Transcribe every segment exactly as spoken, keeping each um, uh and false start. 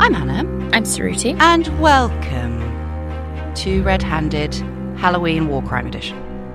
I'm Hannah. I'm Suruthi. And welcome to Red-Handed Halloween War Crime Edition.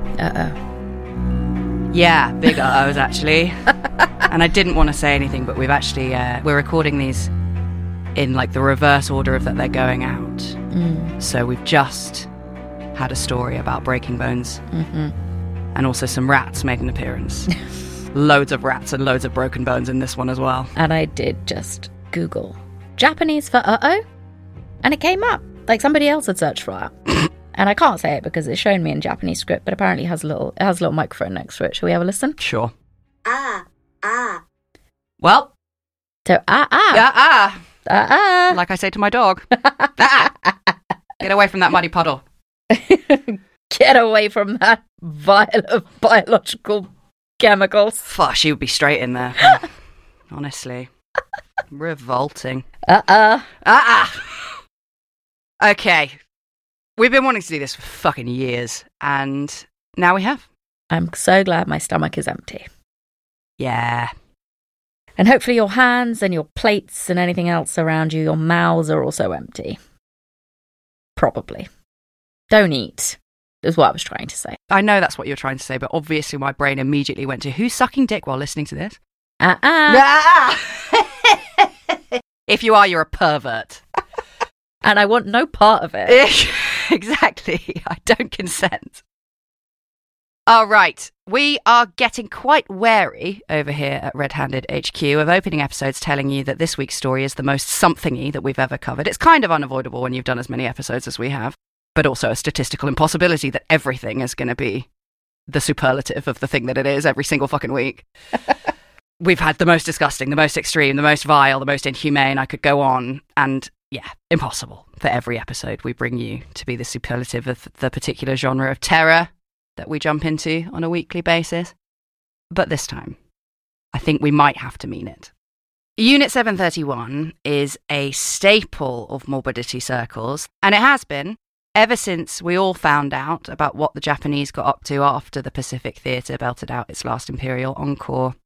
Uh-oh. Yeah, big uh-ohs, actually. And I didn't want to say anything, but we've actually, uh, we're recording these in, like, the reverse order of that they're going out. Mm. So we've just had a story about breaking bones. Mm-hmm. And also some rats made an appearance. Loads of rats and loads of broken bones in this one as well. And I did just Google Japanese for uh-oh, and it came up. Like somebody else had searched for it. And I can't say it because it's shown me in Japanese script, but apparently it has a little, it has a little microphone next to it. Shall we have a listen? Sure. Ah, ah. Well. So, ah, ah. Ah, ah. Ah, ah. Like I say to my dog. Ah. Get away from that muddy puddle. Get away from that vial of biological chemicals. Fuck, she would be straight in there. Honestly. Revolting. Uh-uh. Ah, ah. Okay. We've been wanting to do this for fucking years, and now we have. I'm so glad my stomach is empty. Yeah. And hopefully your hands and your plates and anything else around you, your mouths are also empty. Probably. Don't eat, is what I was trying to say. I know that's what you're trying to say, but obviously my brain immediately went to, who's sucking dick while listening to this? Uh-uh. Ah! If you are, you're a pervert. And I want no part of it. Exactly. I don't consent. All right. We are getting quite wary over here at Red-Handed H Q of opening episodes telling you that this week's story is the most something-y that we've ever covered. It's kind of unavoidable when you've done as many episodes as we have, but also a statistical impossibility that everything is going to be the superlative of the thing that it is every single fucking week. We've had the most disgusting, the most extreme, the most vile, the most inhumane. I could go on. And yeah, impossible for every episode we bring you to be the superlative of the particular genre of terror that we jump into on a weekly basis. But this time, I think we might have to mean it. Unit seven thirty-one is a staple of morbidity circles, and it has been ever since we all found out about what the Japanese got up to after the Pacific Theatre belted out its last Imperial encore.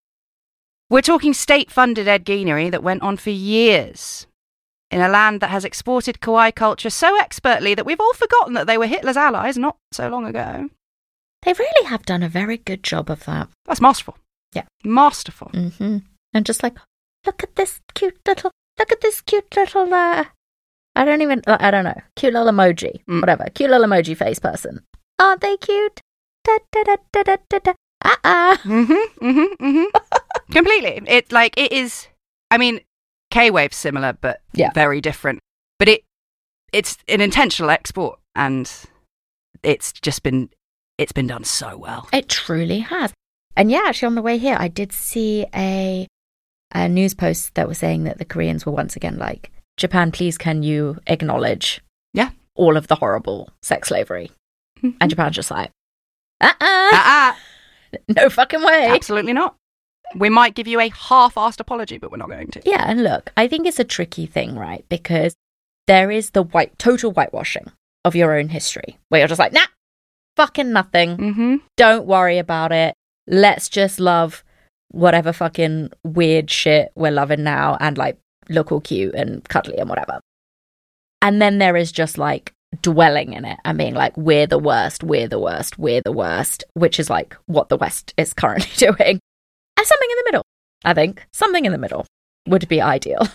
We're talking state-funded Ed Geenery that went on for years in a land that has exported kawaii culture so expertly that we've all forgotten that they were Hitler's allies not so long ago. They really have done a very good job of that. That's masterful. Yeah. Masterful. Mm-hmm. And just like, look at this cute little, look at this cute little, uh, I don't even, I don't know, cute little emoji, mm. whatever, cute little emoji face person. Aren't they cute? Da da da da da da da. Uh-uh. Mm-hmm, mm-hmm, mm-hmm. Completely. It, like, it is, I mean, K-Wave's similar, but yeah. very different. But it, it's an intentional export, and it's just been, it's been done so well. It truly has. And yeah, actually on the way here, I did see a, a news post that was saying that the Koreans were once again like, Japan, please can you acknowledge yeah. all of the horrible sex slavery? Mm-hmm. And Japan's just like, uh-uh. Uh-uh. No fucking way. Absolutely not. We might give you a half-assed apology, but we're not going to. Yeah, and look, I think it's a tricky thing, right? Because there is the white, total whitewashing of your own history, where you're just like, nah, fucking nothing. Mm-hmm. Don't worry about it. Let's just love whatever fucking weird shit we're loving now and like look all cute and cuddly and whatever. And then there is just like dwelling in it and being like, we're the worst, we're the worst, we're the worst, which is like what the West is currently doing. And something in the middle, I think. Something in the middle would be ideal.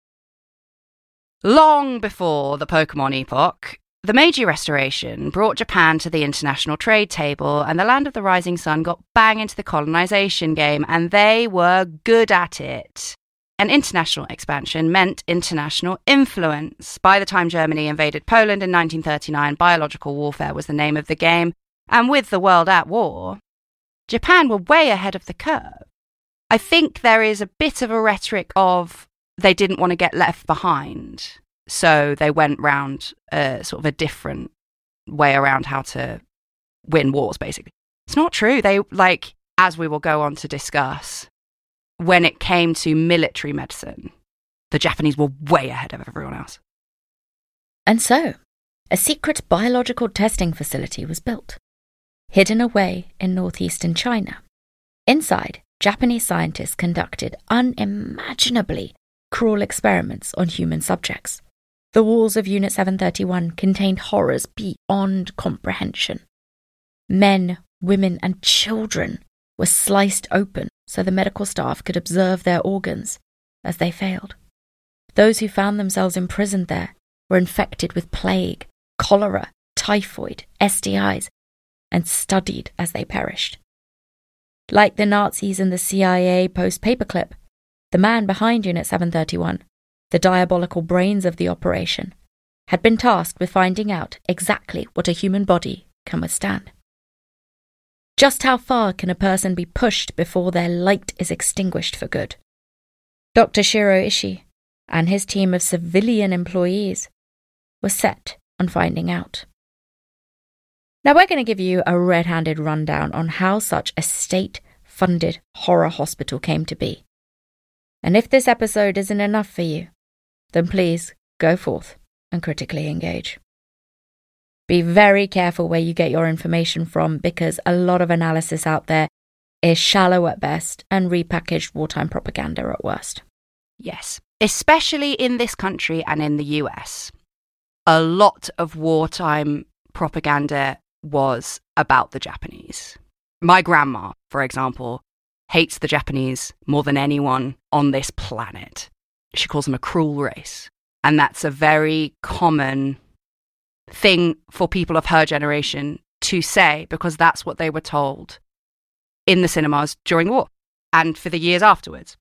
Long before the Pokemon epoch, the Meiji Restoration brought Japan to the international trade table, and the Land of the Rising Sun got bang into the colonization game, and they were good at it. And international expansion meant international influence. By the time Germany invaded Poland in nineteen thirty-nine, biological warfare was the name of the game, and with the world at war, Japan were way ahead of the curve. I think there is a bit of a rhetoric of they didn't want to get left behind, so they went round uh, sort of a different way around how to win wars, basically. It's not true. They, like, as we will go on to discuss, when it came to military medicine, the Japanese were way ahead of everyone else. And so, a secret biological testing facility was built, hidden away in northeastern China. Inside, Japanese scientists conducted unimaginably cruel experiments on human subjects. The walls of Unit seven thirty-one contained horrors beyond comprehension. Men, women, and children were sliced open so the medical staff could observe their organs as they failed. Those who found themselves imprisoned there were infected with plague, cholera, typhoid, S T Is, and studied as they perished. Like the Nazis and the C I A post-Paperclip, the man behind Unit seven thirty-one, the diabolical brains of the operation, had been tasked with finding out exactly what a human body can withstand. Just how far can a person be pushed before their light is extinguished for good? Doctor Shiro Ishii and his team of civilian employees were set on finding out. Now we're going to give you a red-handed rundown on how such a state-funded horror hospital came to be. And if this episode isn't enough for you, then please go forth and critically engage. Be very careful where you get your information from, because a lot of analysis out there is shallow at best and repackaged wartime propaganda at worst. Yes, especially in this country and in the U S. A lot of wartime propaganda was about the Japanese. My grandma, for example, hates the Japanese more than anyone on this planet. She calls them a cruel race. And that's a very common thing for people of her generation to say, because that's what they were told in the cinemas during the war and for the years afterwards.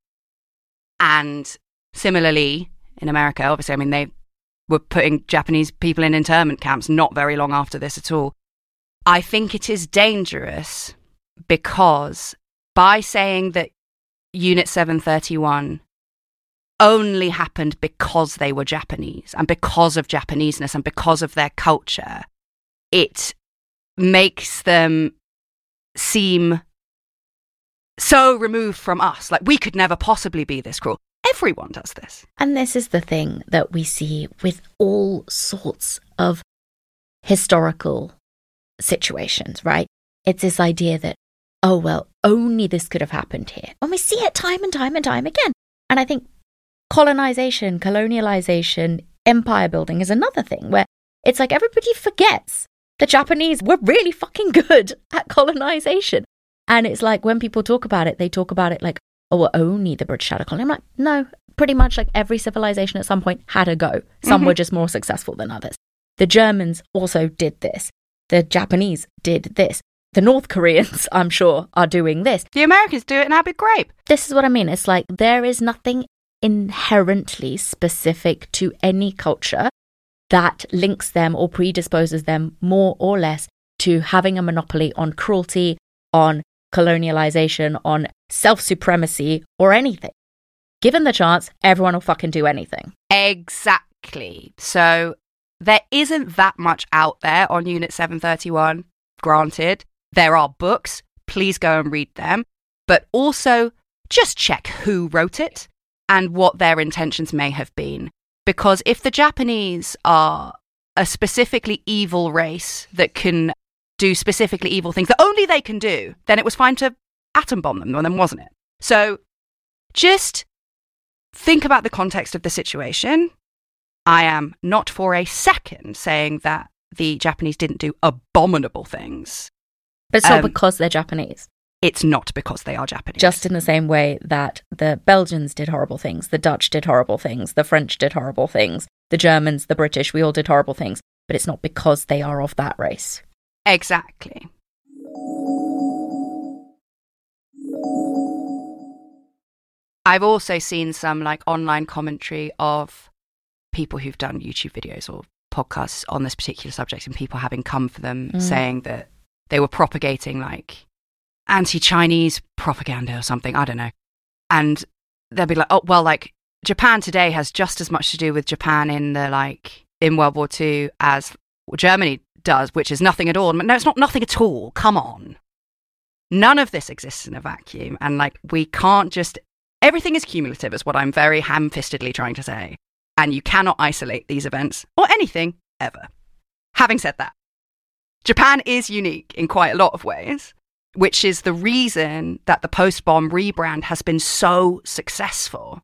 And similarly, in America, obviously, I mean, they were putting Japanese people in internment camps not very long after this at all. I think it is dangerous because by saying that Unit seven thirty-one only happened because they were Japanese and because of Japaneseness and because of their culture, it makes them seem so removed from us. Like, we could never possibly be this cruel. Everyone does this. And this is the thing that we see with all sorts of historical situations, right? It's this idea that, oh, well, only this could have happened here. And we see it time and time and time again. And I think colonization, colonialization, empire building is another thing where it's like everybody forgets the Japanese were really fucking good at colonization. And it's like when people talk about it, they talk about it like, oh, well, only the British had a colony. I'm like, no, pretty much like every civilization at some point had a go. Some mm-hmm. were just more successful than others. The Germans also did this. The Japanese did this. The North Koreans, I'm sure, are doing this. The Americans do it in Abu Ghraib. This is what I mean. It's like there is nothing inherently specific to any culture that links them or predisposes them more or less to having a monopoly on cruelty, on colonialization, on self-supremacy, or anything. Given the chance, everyone will fucking do anything. Exactly. So there isn't that much out there on Unit seven thirty-one, granted. There are books, please go and read them, but also just check who wrote it and what their intentions may have been. Because if the Japanese are a specifically evil race that can do specifically evil things that only they can do, then it was fine to atom bomb them, then wasn't it? So just think about the context of the situation. I am not for a second saying that the Japanese didn't do abominable things. But it's not um, because they're Japanese. It's not because they are Japanese. Just in the same way that the Belgians did horrible things, the Dutch did horrible things, the French did horrible things, the Germans, the British, we all did horrible things. But it's not because they are of that race. Exactly. I've also seen some like online commentary of people who've done YouTube videos or podcasts on this particular subject and people having come for them mm. saying that they were propagating like anti-Chinese propaganda or something. I don't know. And they'll be like, oh, well, like Japan today has just as much to do with Japan in the like in World War Two as Germany does, which is nothing at all. No, it's not nothing at all. Come on. None of this exists in a vacuum. And like, we can't just, everything is cumulative is what I'm very ham-fistedly trying to say. And you cannot isolate these events or anything ever. Having said that, Japan is unique in quite a lot of ways, which is the reason that the post-bomb rebrand has been so successful.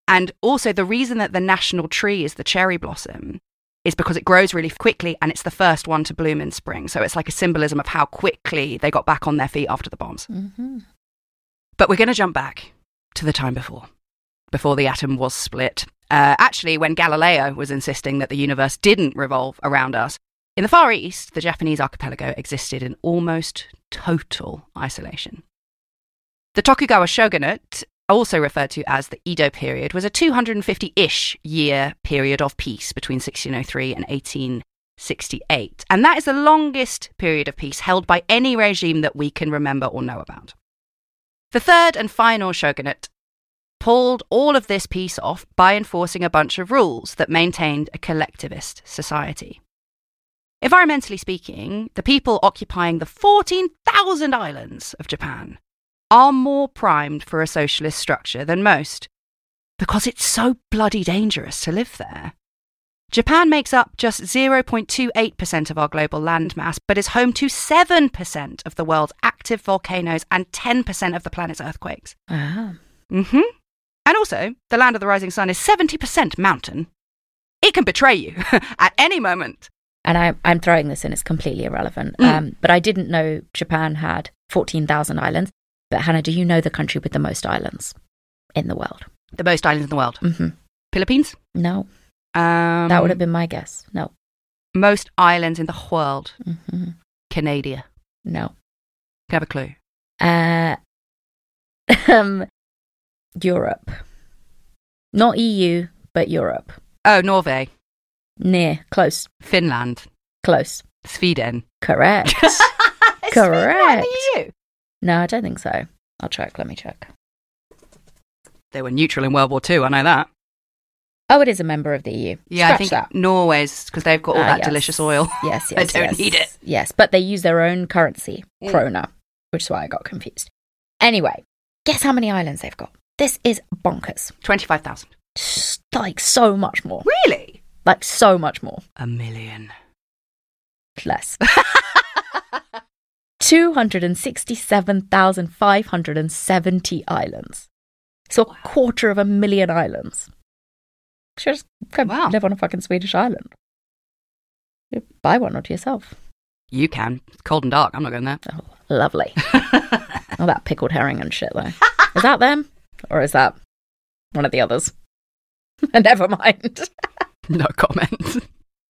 And also the reason that the national tree is the cherry blossom is because it grows really quickly and it's the first one to bloom in spring. So it's like a symbolism of how quickly they got back on their feet after the bombs. Mm-hmm. But we're going to jump back to the time before, before the atom was split. Uh, actually, when Galileo was insisting that the universe didn't revolve around us, in the Far East, the Japanese archipelago existed in almost total isolation. The Tokugawa shogunate, also referred to as the Edo period, was a two hundred fifty-ish year period of peace between sixteen oh three and eighteen sixty-eight. And that is the longest period of peace held by any regime that we can remember or know about. The third and final shogunate pulled all of this peace off by enforcing a bunch of rules that maintained a collectivist society. Environmentally speaking, the people occupying the fourteen thousand islands of Japan are more primed for a socialist structure than most, because it's so bloody dangerous to live there. Japan makes up just zero point two eight percent of our global landmass, but is home to seven percent of the world's active volcanoes and ten percent of the planet's earthquakes. Ah. Mm-hmm. And also, the land of the rising sun is seventy percent mountain. It can betray you at any moment. And I, I'm throwing this in, it's completely irrelevant. Mm. Um, but I didn't know Japan had fourteen thousand islands. But Hannah, do you know the country with the most islands in the world? The most islands in the world. Mm-hmm. Philippines? No. Um, That would have been my guess. No. Most islands in the world. Mm-hmm. Canada. No. Can I have a clue? Uh, um, Europe. Not E U, but Europe. Oh, Norway. Near. Close. Finland. Close. Sweden. Correct. Is Correct. Finland the E U? No, I don't think so. I'll check. Let me check. They were neutral in World War Two, I know that. Oh, it is a member of the E U. Yeah, Scratch I think that. Norway's, because they've got all Ah, that yes. delicious oil. Yes, I yes, don't yes. need it. Yes, but they use their own currency, Mm. krona, which is why I got confused. Anyway, guess how many islands they've got? This is bonkers. twenty-five thousand. Just, like, so much more. Really? Like, so much more. A million. Less. two hundred sixty-seven thousand five hundred seventy islands. So a quarter of a million islands. Should just go Wow. live on a fucking Swedish island. You buy one or to yourself. You can. It's cold and dark. I'm not going there. Oh, lovely. All that pickled herring and shit, though. Is that them? Or is that one of the others? Never mind. No comment.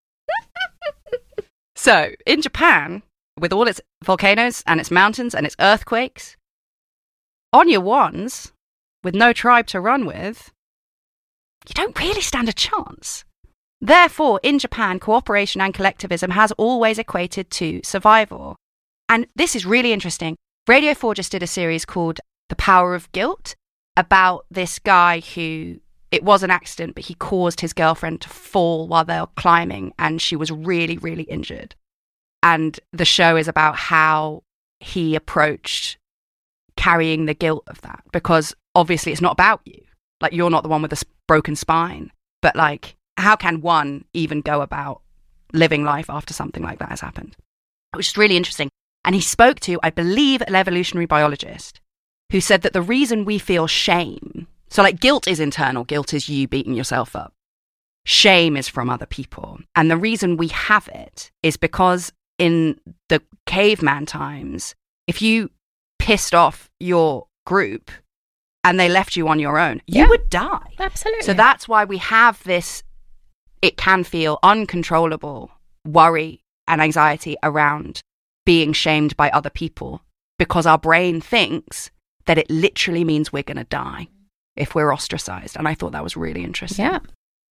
So, in Japan, with all its volcanoes and its mountains and its earthquakes, on your ones, with no tribe to run with, you don't really stand a chance. Therefore, in Japan, cooperation and collectivism has always equated to survival. And this is really interesting. Radio four just did a series called The Power of Guilt about this guy who, it was an accident, but he caused his girlfriend to fall while they were climbing and she was really, really injured. And the show is about how he approached carrying the guilt of that, because obviously it's not about you. Like, you're not the one with a s- broken spine, but like, how can one even go about living life after something like that has happened? Which is really interesting. And he spoke to, I believe, an evolutionary biologist who said that the reason we feel shame, so like guilt is internal, guilt is you beating yourself up. Shame is from other people. And the reason we have it is because in the caveman times, if you pissed off your group and they left you on your own, you Yeah. would die. Absolutely. So that's why we have this, it can feel uncontrollable worry and anxiety around being shamed by other people, because our brain thinks that it literally means we're going to die if we're ostracized. And I thought that was really interesting. Yeah.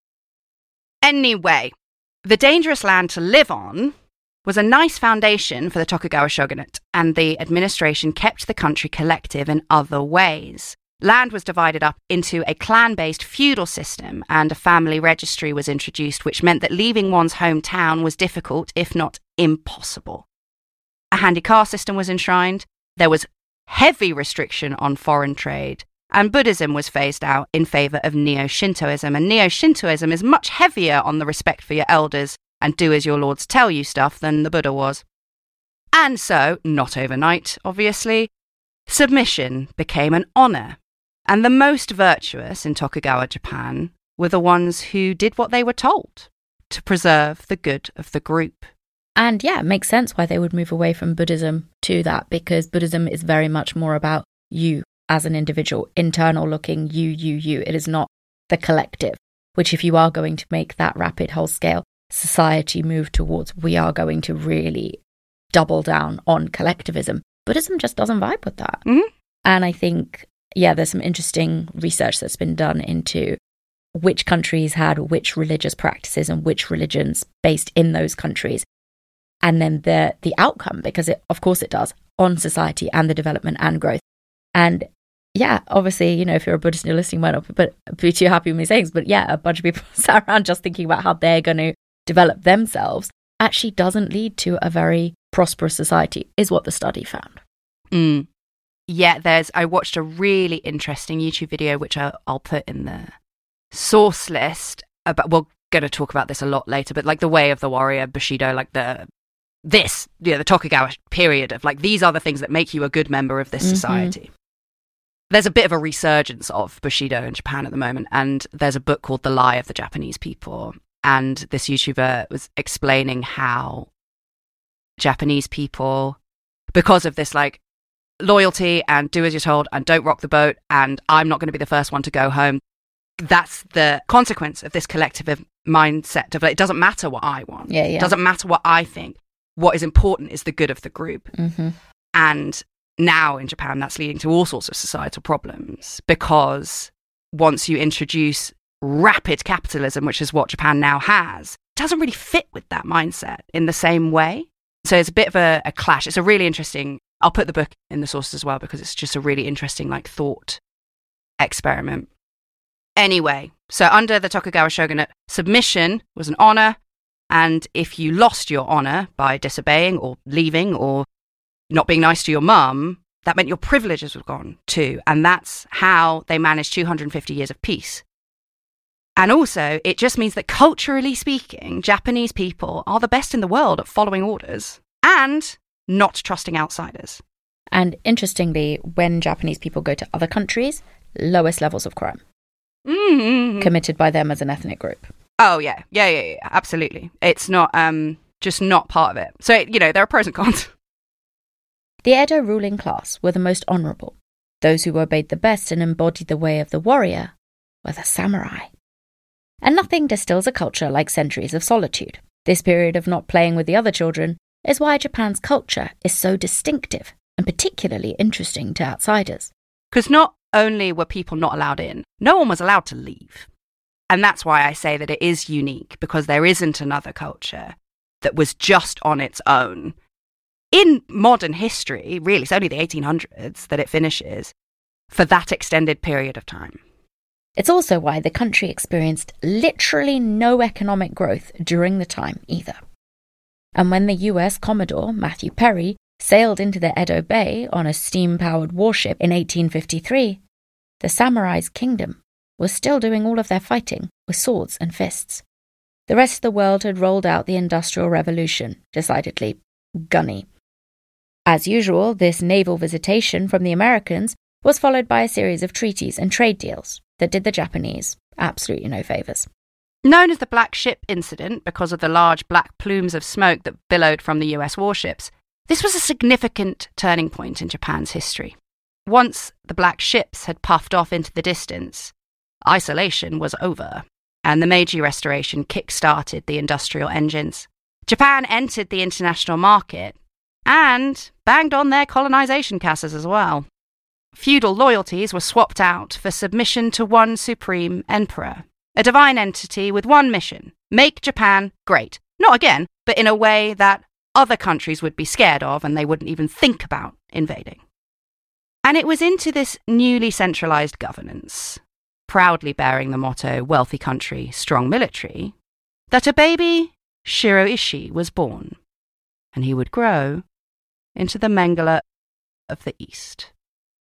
Anyway, the dangerous land to live on was a nice foundation for the Tokugawa shogunate, and the administration kept the country collective in other ways. Land was divided up into a clan-based feudal system, and a family registry was introduced, which meant that leaving one's hometown was difficult, if not impossible. A handy car system was enshrined, there was heavy restriction on foreign trade, and Buddhism was phased out in favour of Neo-Shintoism, and Neo-Shintoism is much heavier on the respect for your elders and do as your lords tell you stuff than the Buddha was. And so, not overnight, obviously, submission became an honour. And the most virtuous in Tokugawa Japan were the ones who did what they were told to preserve the good of the group. And yeah, it makes sense why they would move away from Buddhism to that, because Buddhism is very much more about you as an individual, internal looking, you, you, you. It is not the collective, which if you are going to make that rapid whole scale society move towards, we are going to really double down on collectivism. Buddhism just doesn't vibe with that. Mm-hmm. And I think, yeah, there's some interesting research that's been done into which countries had which religious practices and which religions based in those countries. And then the the outcome, because it, of course it does, on society and the development and growth. And yeah, obviously, you know, if you're a Buddhist and you're listening, might not but be too happy with me saying this, but yeah, a bunch of people sat around just thinking about how they're going to develop themselves actually doesn't lead to a very prosperous society, is what the study found. Mm. Yeah, there's, I watched a really interesting YouTube video, which I'll, I'll put in the source list, about, we're going to talk about this a lot later, but like the way of the warrior, Bushido, like the, this, yeah, the Tokugawa period of like, these are the things that make you a good member of this mm-hmm. society. There's a bit of a resurgence of Bushido in Japan at the moment, and there's a book called The Lie of the Japanese People, and this YouTuber was explaining how Japanese people, because of this like loyalty and do as you're told and don't rock the boat and I'm not going to be the first one to go home, that's the consequence of this collective mindset of it doesn't matter what I want. Yeah, yeah. It doesn't matter what I think. What is important is the good of the group. Mm-hmm. And now in Japan, that's leading to all sorts of societal problems, because once you introduce rapid capitalism, which is what Japan now has, it doesn't really fit with that mindset in the same way. So it's a bit of a, a clash. It's a really interesting, I'll put the book in the sources as well, because it's just a really interesting like thought experiment. Anyway, so under the Tokugawa shogunate, submission was an honor. And if you lost your honor by disobeying or leaving or not being nice to your mum, that meant your privileges were gone too. And that's how they managed two hundred fifty years of peace. And also, it just means that culturally speaking, Japanese people are the best in the world at following orders and not trusting outsiders. And interestingly, when Japanese people go to other countries, lowest levels of crime mm-hmm. committed by them as an ethnic group. Oh, yeah. Yeah, yeah, yeah. Absolutely. It's not, um, just not part of it. So, you know, there are pros and cons. The Edo ruling class were the most honourable. Those who obeyed the best and embodied the way of the warrior were the samurai. And nothing distills a culture like centuries of solitude. This period of not playing with the other children is why Japan's culture is so distinctive and particularly interesting to outsiders. Because not only were people not allowed in, no one was allowed to leave. And that's why I say that it is unique, because there isn't another culture that was just on its own. In modern history, really, it's only the eighteen hundreds that it finishes for that extended period of time. It's also why the country experienced literally no economic growth during the time either. And when the U S Commodore Matthew Perry sailed into the Edo Bay on a steam-powered warship in eighteen fifty-three, the samurai's kingdom was still doing all of their fighting with swords and fists. The rest of the world had rolled out the Industrial Revolution, decidedly gunny. As usual, this naval visitation from the Americans was followed by a series of treaties and trade deals that did the Japanese absolutely no favours. Known as the Black Ship Incident because of the large black plumes of smoke that billowed from the U S warships, this was a significant turning point in Japan's history. Once the black ships had puffed off into the distance, isolation was over, and the Meiji Restoration kick-started the industrial engines. Japan entered the international market and banged on their colonization castles as well. Feudal loyalties were swapped out for submission to one supreme emperor, a divine entity with one mission: make Japan great. Not again, but in a way that other countries would be scared of and they wouldn't even think about invading. And it was into this newly centralized governance, proudly bearing the motto, wealthy country, strong military, that a baby Shiroishi was born, and he would grow into the Mengele of the East.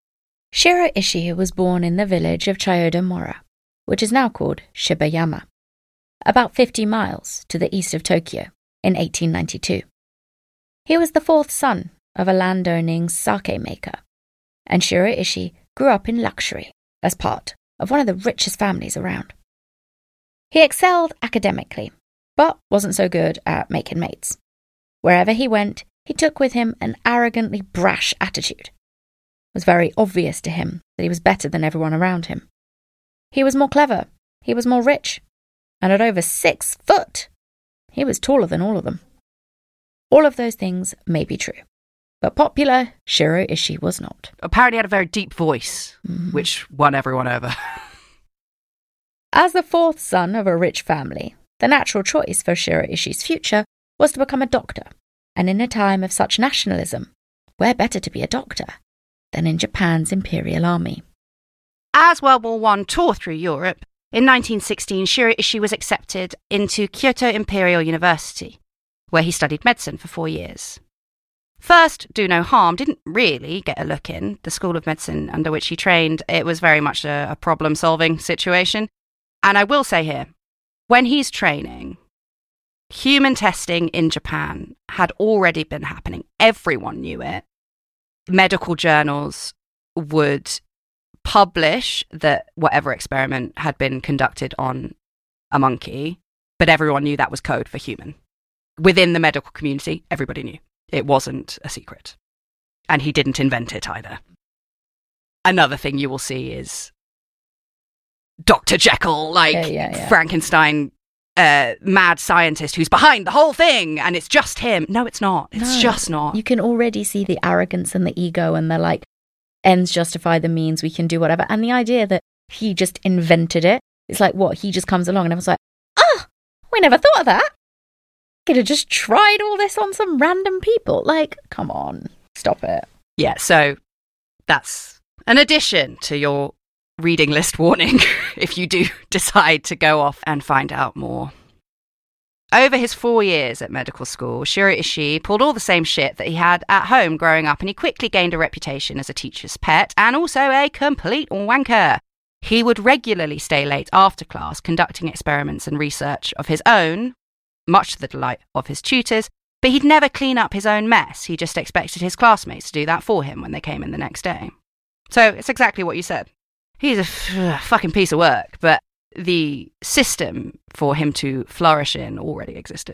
Shiroishi was born in the village of Chiyoda-mora, which is now called Shibayama, about fifty miles to the east of Tokyo, in eighteen ninety-two. He was the fourth son of a landowning sake maker, and Shiroishi grew up in luxury as part of one of the richest families around. He excelled academically, but wasn't so good at making mates. Wherever he went, he took with him an arrogantly brash attitude. It was very obvious to him that he was better than everyone around him. He was more clever, he was more rich, and at over six foot, he was taller than all of them. All of those things may be true, but popular Shiro Ishii was not. Apparently had a very deep voice, mm. which won everyone over. As the fourth son of a rich family, the natural choice for Shiro Ishii's future was to become a doctor. And in a time of such nationalism, where better to be a doctor than in Japan's Imperial Army? As World War One tore through Europe, in nineteen sixteen, Shiro Ishii was accepted into Kyoto Imperial University, where he studied medicine for four years. First, do no harm, didn't really get a look in. The school of medicine under which he trained, it was very much a, a problem-solving situation. And I will say here, when he's training, human testing in Japan had already been happening. Everyone knew it. Medical journals would publish that whatever experiment had been conducted on a monkey, but everyone knew that was code for human. Within the medical community, everybody knew. It wasn't a secret. And he didn't invent it either. Another thing you will see is Doctor Jekyll, like yeah, yeah, yeah. Frankenstein, uh, mad scientist who's behind the whole thing, and it's just him. No, it's not. It's no, just not. You can already see the arrogance and the ego, and the like, ends justify the means, we can do whatever. And the idea that he just invented it, it's like, what, he just comes along and I was like, ah, we never thought of that. Could have just tried all this on some random people. Like, come on, stop it. Yeah, so that's an addition to your reading list warning if you do decide to go off and find out more. Over his four years at medical school, Shiro Ishii pulled all the same shit that he had at home growing up, and he quickly gained a reputation as a teacher's pet and also a complete wanker. He would regularly stay late after class, conducting experiments and research of his own, much to the delight of his tutors, but he'd never clean up his own mess. He just expected his classmates to do that for him when they came in the next day. So it's exactly what you said. He's a f- fucking piece of work, but the system for him to flourish in already existed.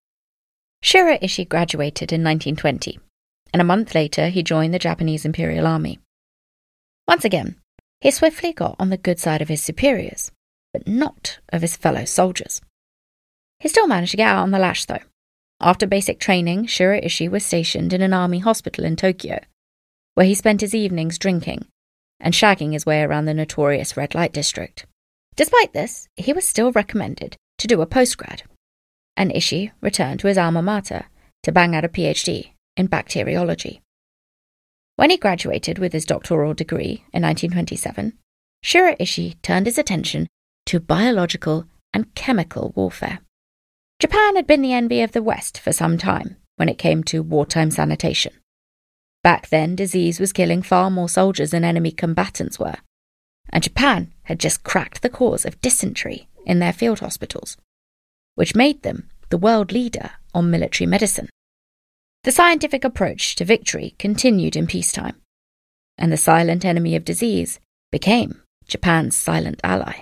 Shiro Ishii graduated in nineteen twenty, and a month later he joined the Japanese Imperial Army. Once again, he swiftly got on the good side of his superiors, but not of his fellow soldiers. He still managed to get out on the lash, though. After basic training, Shiro Ishii was stationed in an army hospital in Tokyo, where he spent his evenings drinking and shagging his way around the notorious red light district. Despite this, he was still recommended to do a postgrad, and Ishii returned to his alma mater to bang out a PhD in bacteriology. When he graduated with his doctoral degree in nineteen twenty-seven, Shiro Ishii turned his attention to biological and chemical warfare. Japan had been the envy of the West for some time when it came to wartime sanitation. Back then, disease was killing far more soldiers than enemy combatants were, and Japan had just cracked the cause of dysentery in their field hospitals, which made them the world leader on military medicine. The scientific approach to victory continued in peacetime, and the silent enemy of disease became Japan's silent ally.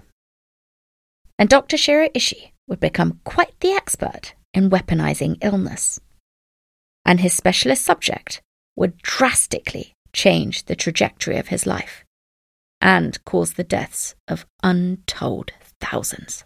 And Doctor Shiro Ishii would become quite the expert in weaponizing illness, and his specialist subject would drastically change the trajectory of his life and cause the deaths of untold thousands.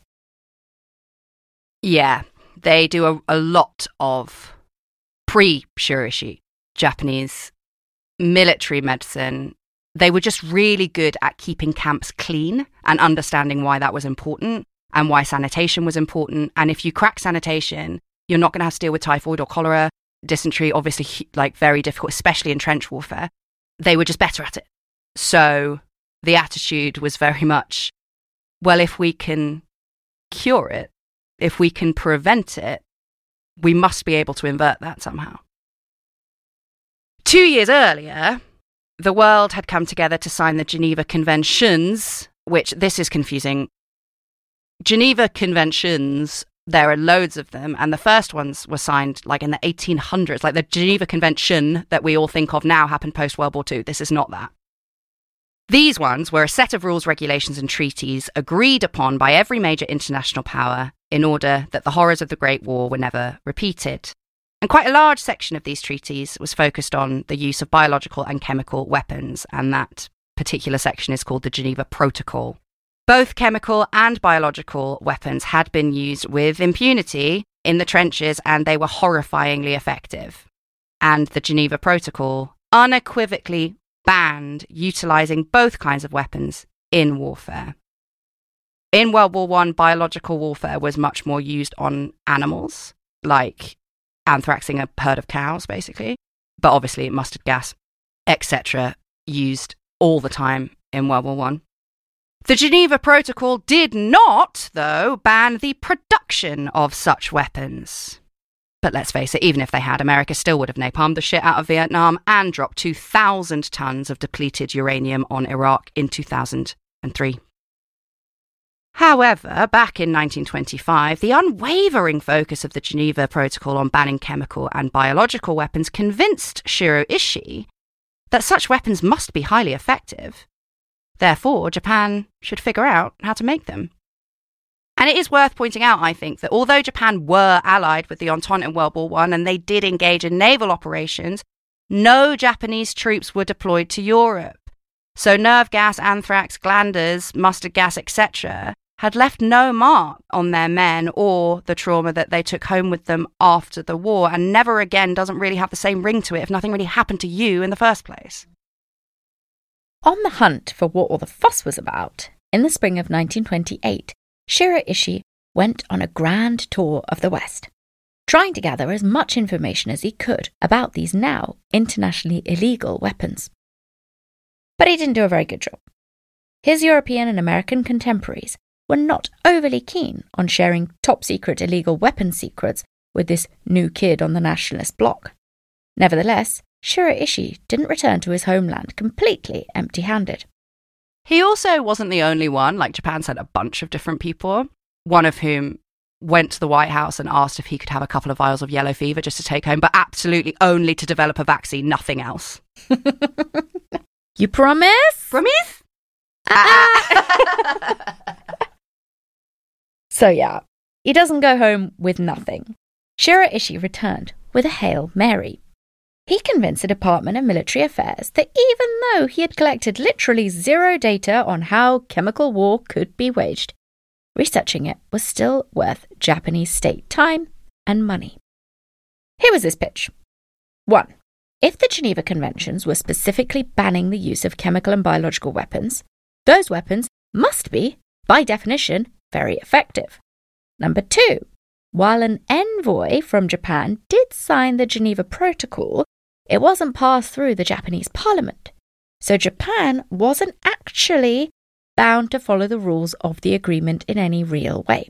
Yeah, they do a, a lot of pre-Shiro Ishii Japanese military medicine. They were just really good at keeping camps clean and understanding why that was important and why sanitation was important. And if you crack sanitation, you're not going to have to deal with typhoid or cholera. Dysentery, obviously, like very difficult, especially in trench warfare. They were just better at it. So the attitude was very much, well, if we can cure it, if we can prevent it, we must be able to invert that somehow. Two years earlier, the world had come together to sign the Geneva Conventions, which, this is confusing. Geneva Conventions, there are loads of them, and the first ones were signed like in the eighteen hundreds. Like the Geneva Convention that we all think of now happened post-World War Two. This is not that. These ones were a set of rules, regulations, and treaties agreed upon by every major international power in order that the horrors of the Great War were never repeated. And quite a large section of these treaties was focused on the use of biological and chemical weapons, and that particular section is called the Geneva Protocol. Both chemical and biological weapons had been used with impunity in the trenches, and they were horrifyingly effective. And the Geneva Protocol unequivocally banned utilising both kinds of weapons in warfare. In World War One, biological warfare was much more used on animals, like anthraxing a herd of cows, basically. But obviously mustard gas, et cetera, used all the time in World War One. The Geneva Protocol did not, though, ban the production of such weapons. But let's face it, even if they had, America still would have napalmed the shit out of Vietnam and dropped two thousand tons of depleted uranium on Iraq in two thousand three. However, back in nineteen twenty-five, the unwavering focus of the Geneva Protocol on banning chemical and biological weapons convinced Shiro Ishii that such weapons must be highly effective. Therefore, Japan should figure out how to make them. And it is worth pointing out, I think, that although Japan were allied with the Entente in World War One and they did engage in naval operations, no Japanese troops were deployed to Europe. So nerve gas, anthrax, glanders, mustard gas, et cetera had left no mark on their men or the trauma that they took home with them after the war, and never again doesn't really have the same ring to it if nothing really happened to you in the first place. On the hunt for what all the fuss was about, in the spring of nineteen twenty-eight, Shiro Ishii went on a grand tour of the West, trying to gather as much information as he could about these now internationally illegal weapons. But he didn't do a very good job. His European and American contemporaries were not overly keen on sharing top-secret illegal weapons secrets with this new kid on the nationalist bloc. Nevertheless, Shiro Ishii didn't return to his homeland completely empty-handed. He also wasn't the only one. Like, Japan sent a bunch of different people, one of whom went to the White House and asked if he could have a couple of vials of yellow fever just to take home, but absolutely only to develop a vaccine, nothing else. You promise? Promise? Ah. So yeah, he doesn't go home with nothing. Shiro Ishii returned with a Hail Mary. He convinced the Department of Military Affairs that even though he had collected literally zero data on how chemical war could be waged, researching it was still worth Japanese state time and money. Here was his pitch. One, if the Geneva Conventions were specifically banning the use of chemical and biological weapons, those weapons must be, by definition, very effective. Number two, while an envoy from Japan did sign the Geneva Protocol, it wasn't passed through the Japanese parliament. So Japan wasn't actually bound to follow the rules of the agreement in any real way.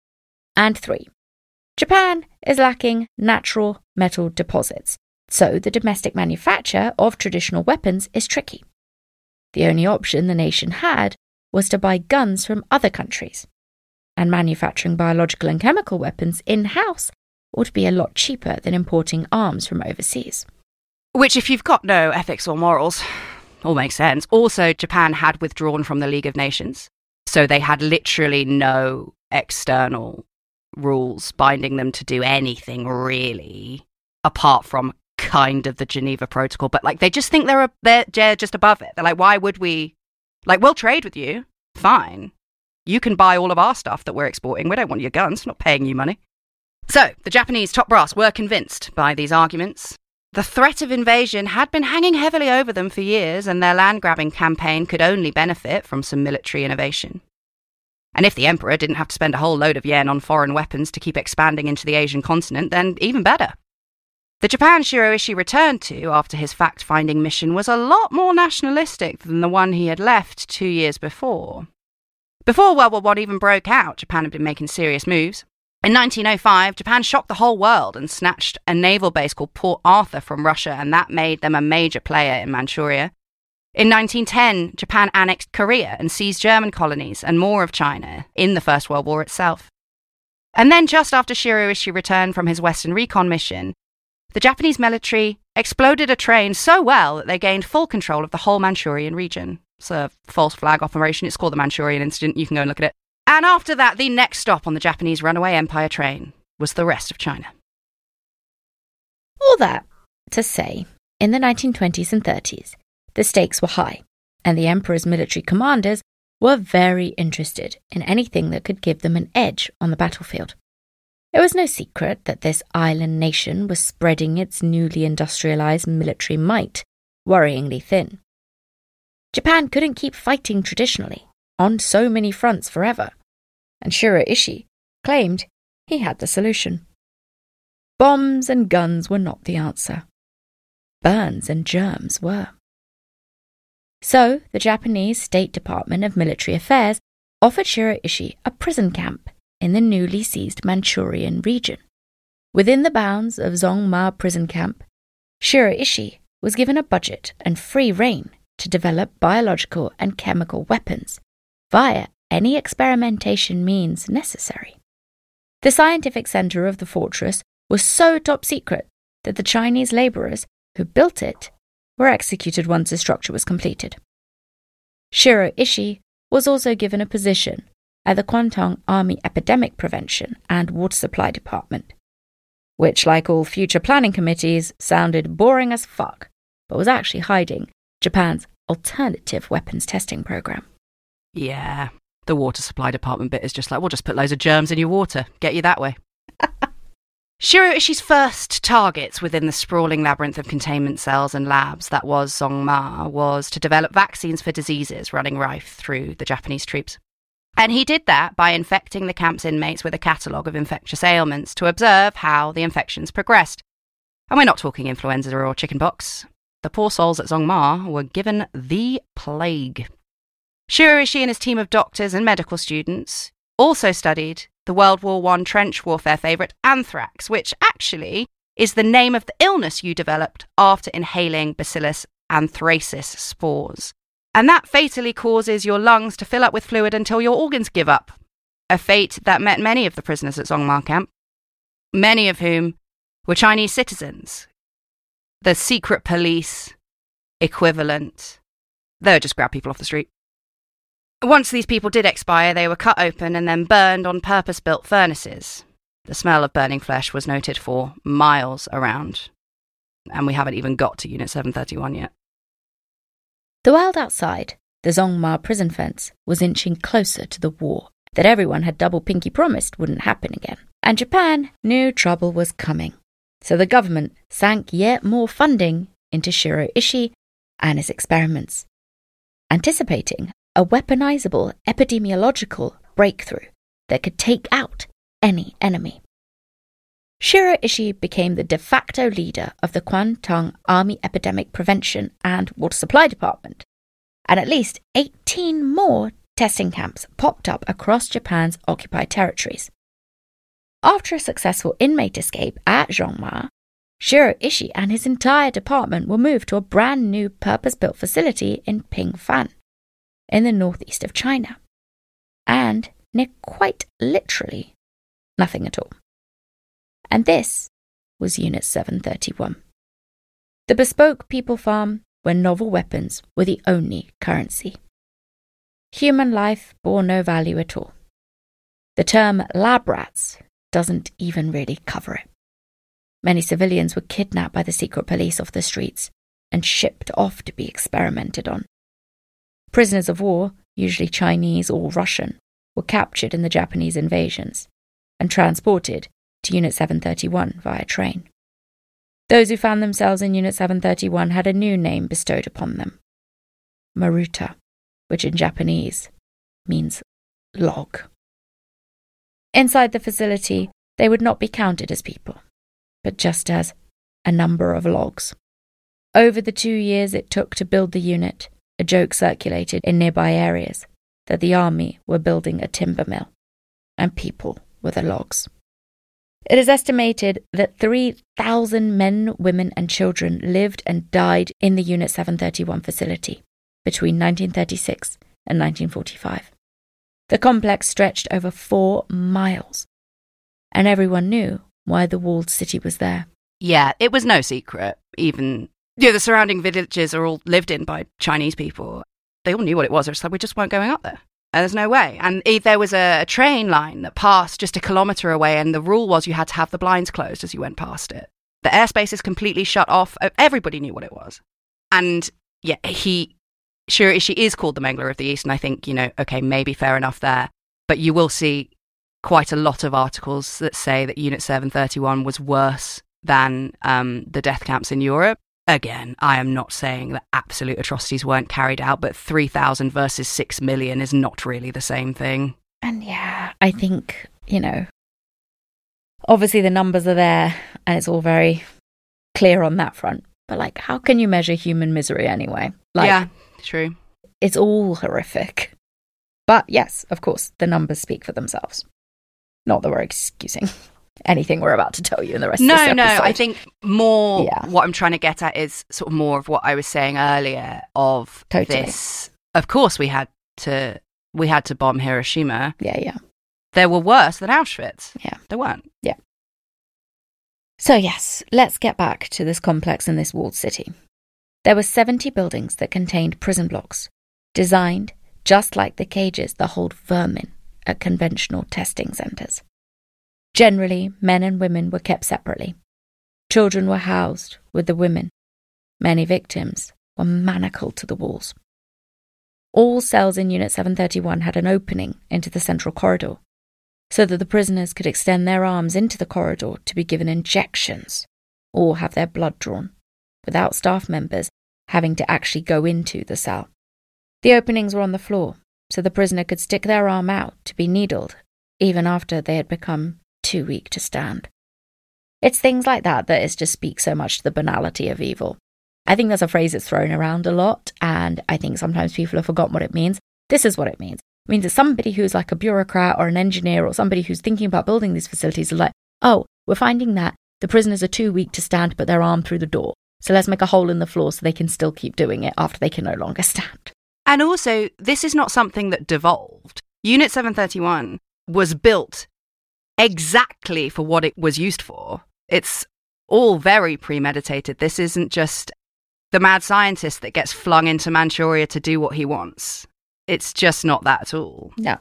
And three, Japan is lacking natural metal deposits, so the domestic manufacture of traditional weapons is tricky. The only option the nation had was to buy guns from other countries, and manufacturing biological and chemical weapons in-house would be a lot cheaper than importing arms from overseas. Which, if you've got no ethics or morals, all makes sense. Also, Japan had withdrawn from the League of Nations, so they had literally no external rules binding them to do anything, really, apart from kind of the Geneva Protocol. But, like, they just think they're, a, they're, they're just above it. They're like, why would we... Like, we'll trade with you. Fine. You can buy all of our stuff that we're exporting. We don't want your guns. We're not paying you money. So, the Japanese top brass were convinced by these arguments. The threat of invasion had been hanging heavily over them for years, and their land-grabbing campaign could only benefit from some military innovation. And if the emperor didn't have to spend a whole load of yen on foreign weapons to keep expanding into the Asian continent, then even better. The Japan Shiro Ishii returned to after his fact-finding mission was a lot more nationalistic than the one he had left two years before. Before World War One even broke out, Japan had been making serious moves. In nineteen oh five, Japan shocked the whole world and snatched a naval base called Port Arthur from Russia, and that made them a major player in Manchuria. In nineteen ten, Japan annexed Korea and seized German colonies and more of China in the First World War itself. And then just after Shiro Ishii returned from his Western Recon mission, the Japanese military exploded a train so well that they gained full control of the whole Manchurian region, It's a false flag operation. It's called the Manchurian Incident. You can go and look at it. And after that, the next stop on the Japanese runaway empire train was the rest of China. All that to say, in the nineteen twenties and thirties, the stakes were high, and the emperor's military commanders were very interested in anything that could give them an edge on the battlefield. It was no secret that this island nation was spreading its newly industrialized military might worryingly thin. Japan couldn't keep fighting traditionally, on so many fronts forever, and Shiro Ishii claimed he had the solution. Bombs and guns were not the answer. Burns and germs were. So, the Japanese State Department of Military Affairs offered Shiro Ishii a prison camp in the newly seized Manchurian region. Within the bounds of Zongma prison camp, Shiro Ishii was given a budget and free rein to develop biological and chemical weapons via any experimentation means necessary. The scientific center of the fortress was so top secret that the Chinese laborers who built it were executed once the structure was completed. Shiro Ishii was also given a position at the Kwantung Army Epidemic Prevention and Water Supply Department, which, like all future planning committees, sounded boring as fuck, but was actually hiding Japan's alternative weapons testing program. Yeah, the water supply department bit is just like, we'll just put loads of germs in your water, get you that way. Shiro Ishii's first targets within the sprawling labyrinth of containment cells and labs that was Zongma was to develop vaccines for diseases running rife through the Japanese troops. And he did that by infecting the camp's inmates with a catalogue of infectious ailments to observe how the infections progressed. And we're not talking influenza or chickenpox. The poor souls at Zongma were given the plague. Shiro Ishii and his team of doctors and medical students also studied the World War One trench warfare favourite anthrax, which actually is the name of the illness you developed after inhaling Bacillus anthracis spores. And that fatally causes your lungs to fill up with fluid until your organs give up, a fate that met many of the prisoners at Zongma camp, many of whom were Chinese citizens. The secret police equivalent. They would just grab people off the street. Once these people did expire, they were cut open and then burned on purpose-built furnaces. The smell of burning flesh was noted for miles around. And we haven't even got to Unit seven thirty-one yet. The world outside the Zongma prison fence was inching closer to the war that everyone had double pinky promised wouldn't happen again. And Japan knew trouble was coming. So the government sank yet more funding into Shiro Ishii and his experiments, anticipating a weaponizable epidemiological breakthrough that could take out any enemy. Shiro Ishii became the de facto leader of the Kwantung Army Epidemic Prevention and Water Supply Department, and at least eighteen more testing camps popped up across Japan's occupied territories. After a successful inmate escape at Zongma, Shiro Ishii and his entire department were moved to a brand new purpose-built facility in Pingfan, in the northeast of China, and near quite literally nothing at all. And this was Unit seven thirty-one. The bespoke people farm where novel weapons were the only currency. Human life bore no value at all. The term lab rats doesn't even really cover it. Many civilians were kidnapped by the secret police off the streets and shipped off to be experimented on. Prisoners of war, usually Chinese or Russian, were captured in the Japanese invasions and transported to Unit seven thirty-one via train. Those who found themselves in Unit seven thirty-one had a new name bestowed upon them, Maruta, which in Japanese means log. Inside the facility, they would not be counted as people, but just as a number of logs. Over the two years it took to build the unit, a joke circulated in nearby areas that the army were building a timber mill, and people were the logs. It is estimated that three thousand men, women and children lived and died in the Unit seven thirty-one facility between nineteen thirty-six and nineteen forty-five. The complex stretched over four miles, and everyone knew why the walled city was there. Yeah, it was no secret. Even, you know, the surrounding villages are all lived in by Chinese people. they all knew what it was. It was like, we just weren't going up there. And there's no way. And if there was a, a train line that passed just a kilometre away, and the rule was you had to have the blinds closed as you went past it. The airspace is completely shut off. Everybody knew what it was. And yeah, he, sure, she is called the Mengele of the East. And I think, you know, okay, maybe fair enough there. But you will see quite a lot of articles that say that Unit seven thirty-one was worse than um, the death camps in Europe. Again, I am not saying that absolute atrocities weren't carried out, but three thousand versus six million is not really the same thing. And yeah, I think, you know, obviously the numbers are there and it's all very clear on that front. But like, how can you measure human misery anyway? Like, yeah, true. It's all horrific. But yes, of course, the numbers speak for themselves. Not that we're excusing anything we're about to tell you in the rest no, of this episode. No, no, I think more yeah. what I'm trying to get at is sort of more of what I was saying earlier of totally. this. Of course, we had to we had to bomb Hiroshima. Yeah, yeah. There were worse than Auschwitz. Yeah. There weren't. Yeah. So yes, let's get back to this complex and this walled city. There were seventy buildings that contained prison blocks, designed just like the cages that hold vermin at conventional testing centres. Generally, men and women were kept separately. Children were housed with the women. Many victims were manacled to the walls. All cells in Unit seven thirty-one had an opening into the central corridor, so that the prisoners could extend their arms into the corridor to be given injections or have their blood drawn, without staff members having to actually go into the cell. The openings were on the floor, so the prisoner could stick their arm out to be needled, even after they had become too weak to stand. It's things like that that is just speak so much to the banality of evil. I think that's a phrase that's thrown around a lot, and I think sometimes people have forgotten what it means. This is what it means. It means that somebody who's like a bureaucrat or an engineer or somebody who's thinking about building these facilities are like, oh, we're finding that the prisoners are too weak to stand to put their arm through the door, so let's make a hole in the floor so they can still keep doing it after they can no longer stand. And also, this is not something that devolved. Unit seven thirty-one was built exactly for what it was used for. It's all very premeditated. This isn't just the mad scientist that gets flung into Manchuria to do what he wants. It's just not that at all. No.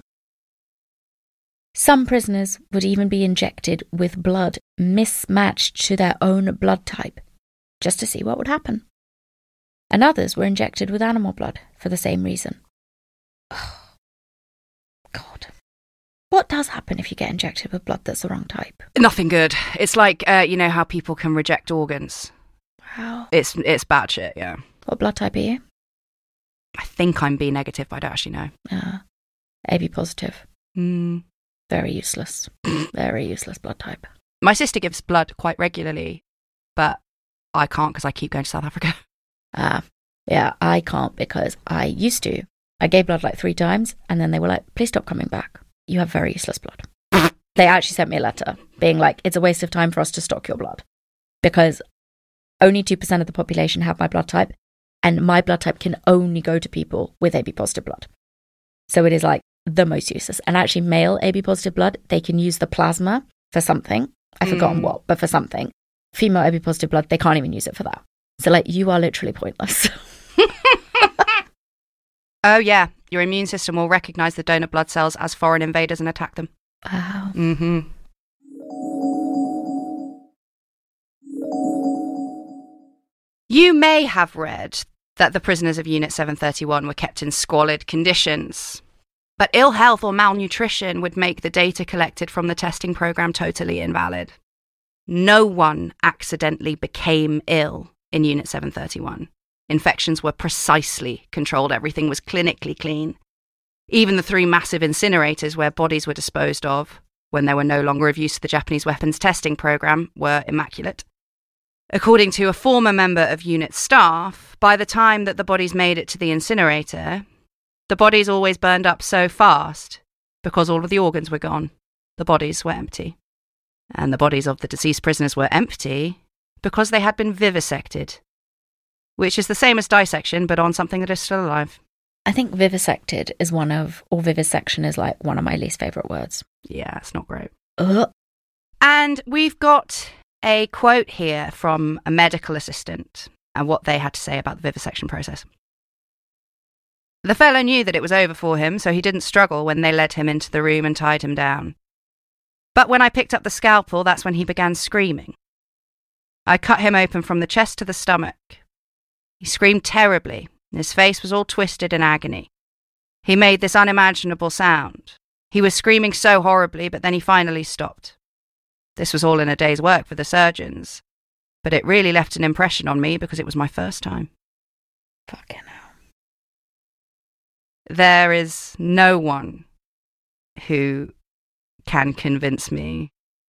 Some prisoners would even be injected with blood mismatched to their own blood type, just to see what would happen. And others were injected with animal blood for the same reason. Oh, God. What does happen if you get injected with blood that's the wrong type? Nothing good. It's like, uh, you know how people can reject organs? Wow. It's it's bad shit, yeah. What blood type are you? I think I'm B negative, but I don't actually know. Uh, A B positive. Mm. Very useless. Very useless blood type. My sister gives blood quite regularly, but I can't because I keep going to South Africa. Ah, uh, yeah, I can't because I used to. I gave blood like three times, and then they were like, please stop coming back. You have very useless blood. They actually sent me a letter being like, it's a waste of time for us to stock your blood because only two percent of the population have my blood type, and my blood type can only go to people with A B positive blood. So it is like the most useless. And actually, male A B positive blood, they can use the plasma for something. I've forgotten Mm. what, but for something. Female A B positive blood, they can't even use it for that. So, like, you are literally pointless. Oh, yeah. Your immune system will recognise the donor blood cells as foreign invaders and attack them. Wow. Mm-hmm. You may have read that the prisoners of Unit seven thirty-one were kept in squalid conditions. But ill health or malnutrition would make the data collected from the testing program totally invalid. No one accidentally became ill in Unit seven thirty-one. Infections were precisely controlled. Everything was clinically clean. Even the three massive incinerators where bodies were disposed of, when they were no longer of use to the Japanese weapons testing program, were immaculate. According to a former member of unit staff, by the time that the bodies made it to the incinerator, the bodies always burned up so fast because all of the organs were gone. The bodies were empty. And the bodies of the deceased prisoners were empty because they had been vivisected, which is the same as dissection, but on something that is still alive. I think vivisected is one of, or vivisection is like one of my least favourite words. Yeah, it's not great. Ugh. And we've got a quote here from a medical assistant and what they had to say about the vivisection process. The fellow knew that it was over for him, so he didn't struggle when they led him into the room and tied him down. But when I picked up the scalpel, that's when he began screaming. I cut him open from the chest to the stomach. He screamed terribly, and his face was all twisted in agony. He made this unimaginable sound. He was screaming so horribly, but then he finally stopped. This was all in a day's work for the surgeons, but it really left an impression on me because it was my first time. Fucking hell. There is no one who can convince me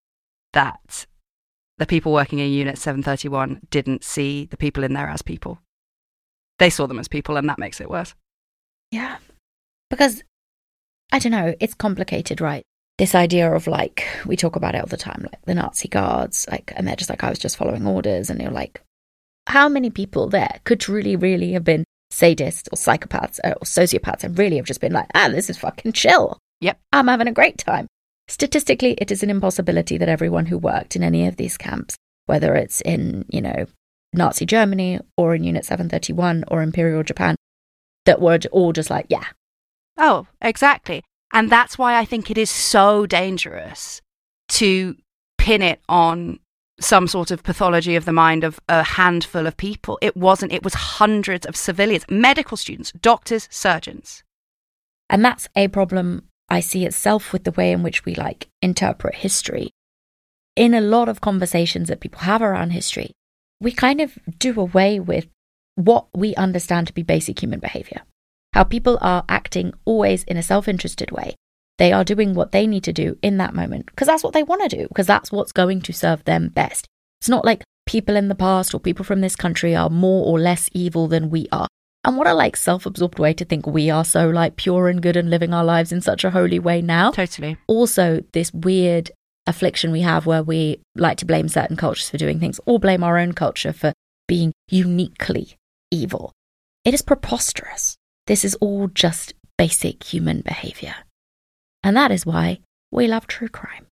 that the people working in Unit seven thirty-one didn't see the people in there as people. They saw them as people, and that makes it worse. Yeah. Because, I don't know, it's complicated, right? This idea of, like, we talk about it all the time, like the Nazi guards, like, and they're just like, I was just following orders, and you're like, how many people there could really, really have been sadists or psychopaths or sociopaths and really have just been like, ah, this is fucking chill. Yep. I'm having a great time. Statistically, it is an impossibility that everyone who worked in any of these camps, whether it's in, you know, Nazi Germany or in Unit seven thirty-one or Imperial Japan, that were all just like, yeah. Oh, exactly. And that's why I think it is so dangerous to pin it on some sort of pathology of the mind of a handful of people. It wasn't. It was hundreds of civilians, medical students, doctors, surgeons. And that's a problem I see itself with the way in which we, like, interpret history. In a lot of conversations that people have around history, we kind of do away with what we understand to be basic human behavior. How people are acting always in a self-interested way. They are doing what they need to do in that moment because that's what they want to do, because that's what's going to serve them best. It's not like people in the past or people from this country are more or less evil than we are. And what a, like, self-absorbed way to think we are so, like, pure and good and living our lives in such a holy way now. Totally. Also, this weird affliction we have where we like to blame certain cultures for doing things or blame our own culture for being uniquely evil. It is preposterous. This is all just basic human behavior. And that is why we love true crime.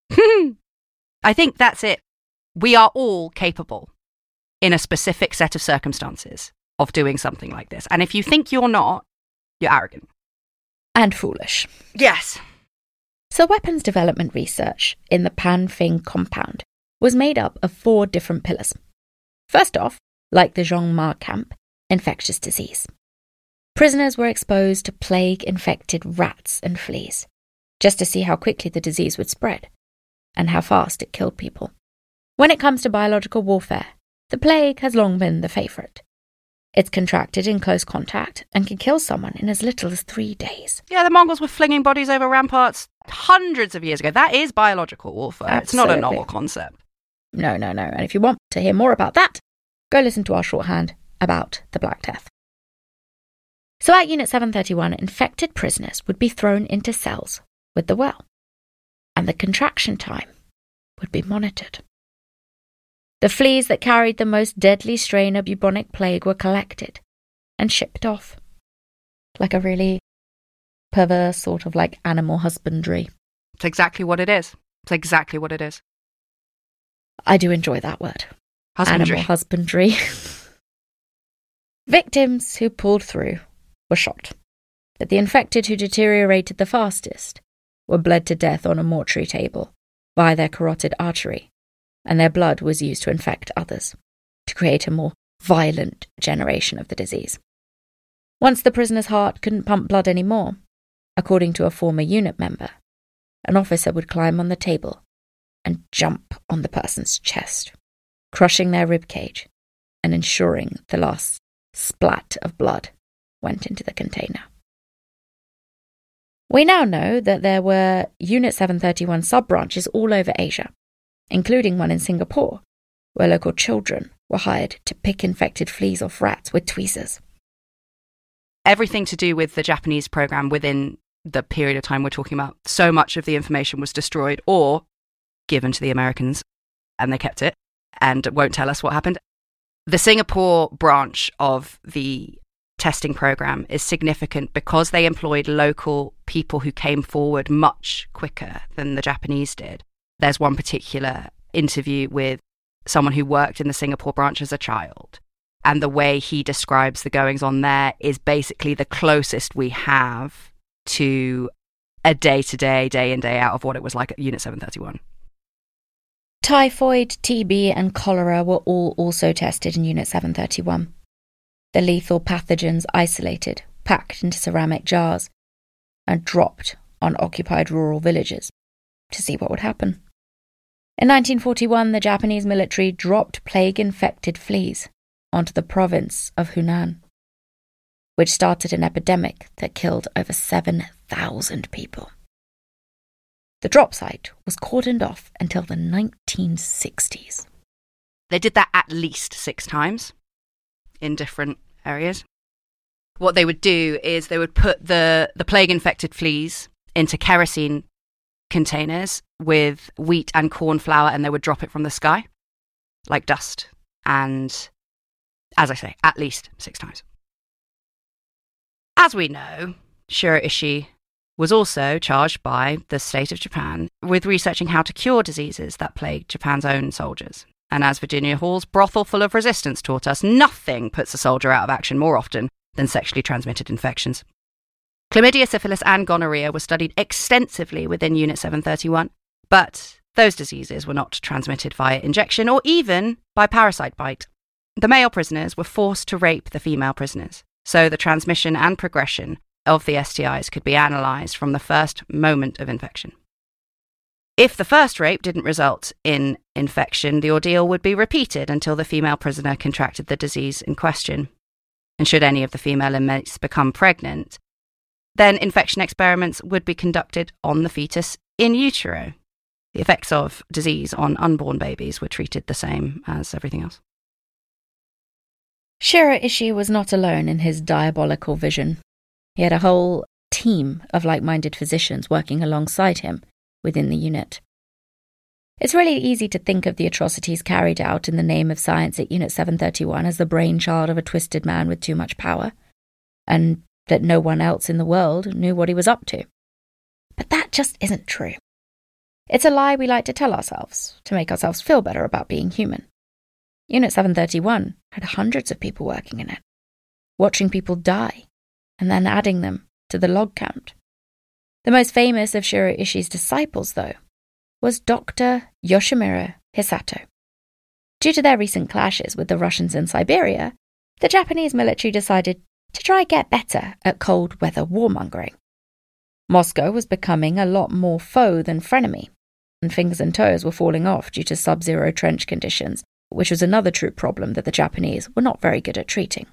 I think that's it. We are all capable, in a specific set of circumstances, of doing something like this. And if you think you're not, you're arrogant. And foolish. Yes. So weapons development research in the Panfing compound was made up of four different pillars. First off, like the Zhongma camp, infectious disease. Prisoners were exposed to plague-infected rats and fleas, just to see how quickly the disease would spread, and how fast it killed people. When it comes to biological warfare, the plague has long been the favourite. It's contracted in close contact and can kill someone in as little as three days. Yeah, the Mongols were flinging bodies over ramparts hundreds of years ago. That is biological warfare. Absolutely. It's not a novel concept. No, no, no. And if you want to hear more about that, go listen to our shorthand about the Black Death. So at Unit seven thirty-one, infected prisoners would be thrown into cells with the well, and the contraction time would be monitored. The fleas that carried the most deadly strain of bubonic plague were collected and shipped off, like a really perverse sort of like animal husbandry. It's exactly what it is. It's exactly what it is. I do enjoy that word. Husbandry. Animal husbandry. Victims who pulled through were shot, but the infected who deteriorated the fastest were bled to death on a mortuary table by their carotid artery, and their blood was used to infect others, to create a more violent generation of the disease. Once the prisoner's heart couldn't pump blood anymore, according to a former unit member, an officer would climb on the table and jump on the person's chest, crushing their ribcage and ensuring the last splat of blood went into the container. We now know that there were Unit seven thirty-one sub-branches all over Asia, including one in Singapore, where local children were hired to pick infected fleas off rats with tweezers. Everything to do with the Japanese program within the period of time we're talking about, so much of the information was destroyed or given to the Americans, and they kept it and won't tell us what happened. The Singapore branch of the testing program is significant because they employed local people who came forward much quicker than the Japanese did. There's one particular interview with someone who worked in the Singapore branch as a child, and the way he describes the goings-on there is basically the closest we have to a day-to-day, day in, day out of what it was like at Unit seven thirty-one. Typhoid, T B and cholera were all also tested in Unit seven thirty-one. The lethal pathogens isolated, packed into ceramic jars, and dropped on occupied rural villages to see what would happen. In nineteen forty-one, the Japanese military dropped plague-infected fleas onto the province of Hunan, which started an epidemic that killed over seven thousand people. The drop site was cordoned off until the nineteen sixties. They did that at least six times in different areas. What they would do is they would put the, the plague-infected fleas into kerosene containers with wheat and corn flour, and they would drop it from the sky like dust. And, as I say, at least six times. As we know, Shiro Ishii was also charged by the state of Japan with researching how to cure diseases that plagued Japan's own soldiers. And as Virginia Hall's brothel full of resistance taught us, nothing puts a soldier out of action more often than sexually transmitted infections. Chlamydia, syphilis and gonorrhea were studied extensively within Unit seven thirty-one, but those diseases were not transmitted via injection or even by parasite bite. The male prisoners were forced to rape the female prisoners, so the transmission and progression of the S T Is could be analysed from the first moment of infection. If the first rape didn't result in infection, the ordeal would be repeated until the female prisoner contracted the disease in question. And should any of the female inmates become pregnant, then infection experiments would be conducted on the fetus in utero. The effects of disease on unborn babies were treated the same as everything else. Shiro Ishii was not alone in his diabolical vision. He had a whole team of like-minded physicians working alongside him within the unit. It's really easy to think of the atrocities carried out in the name of science at Unit seven thirty-one as the brainchild of a twisted man with too much power, and that no one else in the world knew what he was up to. But that just isn't true. It's a lie we like to tell ourselves, to make ourselves feel better about being human. Unit seven thirty-one had hundreds of people working in it, watching people die, and then adding them to the log count. The most famous of Shiro Ishii's disciples, though, was Doctor Yoshimura Hisato. Due to their recent clashes with the Russians in Siberia, the Japanese military decided to try get better at cold weather warmongering. Moscow was becoming a lot more foe than frenemy, and fingers and toes were falling off due to sub-zero trench conditions, which was another true problem that the Japanese were not very good at treating.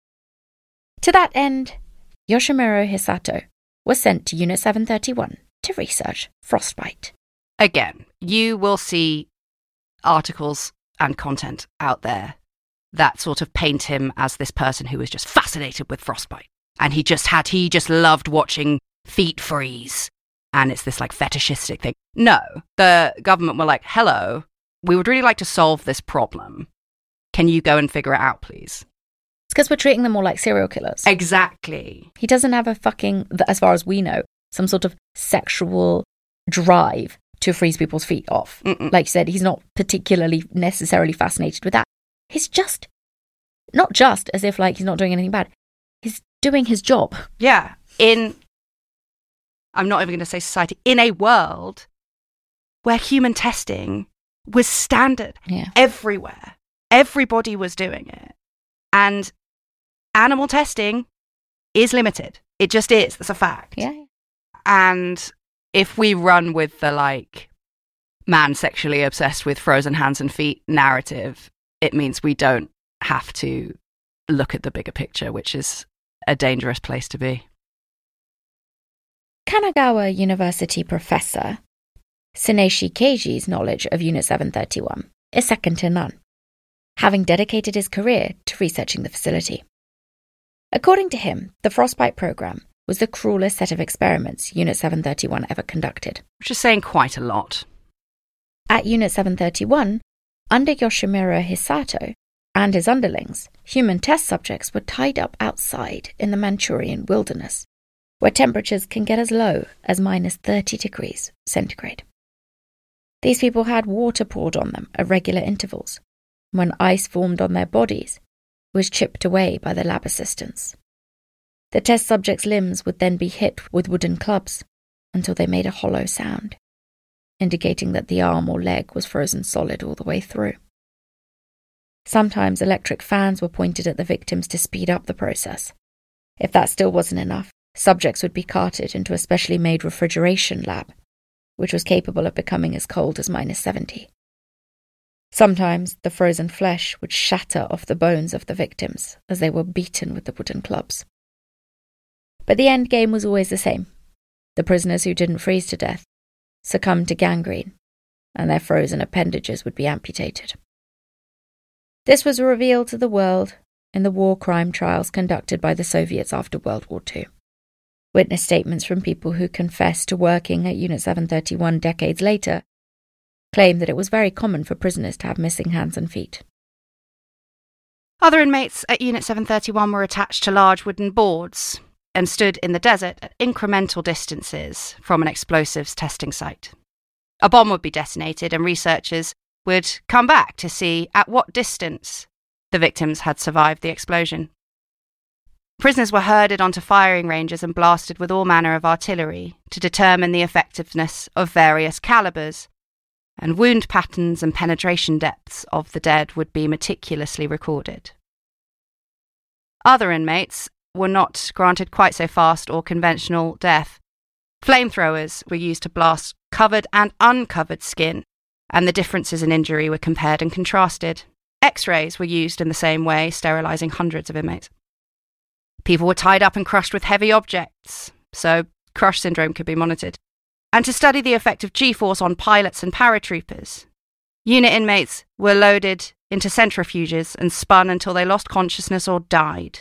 To that end, Yoshimura Hisato was sent to Unit seven thirty-one to research frostbite. Again, you will see articles and content out there that sort of paint him as this person who was just fascinated with frostbite. And he just had, he just loved watching feet freeze. And it's this like fetishistic thing. No, the government were like, hello, we would really like to solve this problem. Can you go and figure it out, please? It's because we're treating them more like serial killers. Exactly. He doesn't have a fucking, as far as we know, some sort of sexual drive to freeze people's feet off. Mm-mm. Like you said, he's not particularly necessarily fascinated with that. He's just, not just as if like he's not doing anything bad. He's doing his job. Yeah. In, I'm not even going to say society, in a world where human testing was standard yeah. everywhere. Everybody was doing it. And animal testing is limited. It just is. That's a fact. Yeah. And if we run with the, like, man sexually obsessed with frozen hands and feet narrative, it means we don't have to look at the bigger picture, which is a dangerous place to be. Kanagawa University professor Tsuneshi Keiji's knowledge of Unit seven thirty-one is second to none, having dedicated his career to researching the facility. According to him, the frostbite program was the cruelest set of experiments Unit seven thirty-one ever conducted. Which is saying quite a lot. At Unit seven thirty-one, under Yoshimura Hisato and his underlings, human test subjects were tied up outside in the Manchurian wilderness, where temperatures can get as low as minus thirty degrees centigrade. These people had water poured on them at regular intervals. When ice formed on their bodies, was chipped away by the lab assistants. The test subjects' limbs would then be hit with wooden clubs until they made a hollow sound, indicating that the arm or leg was frozen solid all the way through. Sometimes electric fans were pointed at the victims to speed up the process. If that still wasn't enough, subjects would be carted into a specially made refrigeration lab, which was capable of becoming as cold as minus seventy. Sometimes the frozen flesh would shatter off the bones of the victims as they were beaten with the wooden clubs. But the end game was always the same. The prisoners who didn't freeze to death succumbed to gangrene, and their frozen appendages would be amputated. This was revealed to the world in the war crime trials conducted by the Soviets after World War Two. Witness statements from people who confessed to working at Unit seven thirty-one decades later claim that it was very common for prisoners to have missing hands and feet. Other inmates at Unit seven thirty-one were attached to large wooden boards and stood in the desert at incremental distances from an explosives testing site. A bomb would be detonated and researchers would come back to see at what distance the victims had survived the explosion. Prisoners were herded onto firing ranges and blasted with all manner of artillery to determine the effectiveness of various calibers, and wound patterns and penetration depths of the dead would be meticulously recorded. Other inmates were not granted quite so fast or conventional death. Flamethrowers were used to blast covered and uncovered skin, and the differences in injury were compared and contrasted. X-rays were used in the same way, sterilising hundreds of inmates. People were tied up and crushed with heavy objects, so crush syndrome could be monitored. And to study the effect of G-force on pilots and paratroopers, unit inmates were loaded into centrifuges and spun until they lost consciousness or died.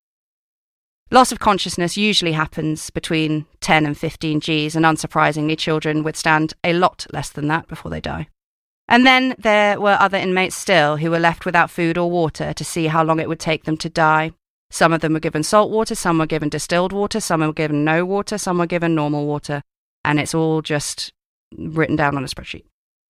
Loss of consciousness usually happens between ten and fifteen Gs, and unsurprisingly, children withstand a lot less than that before they die. And then there were other inmates still who were left without food or water to see how long it would take them to die. Some of them were given salt water, some were given distilled water, some were given no water, some were given normal water, and it's all just written down on a spreadsheet.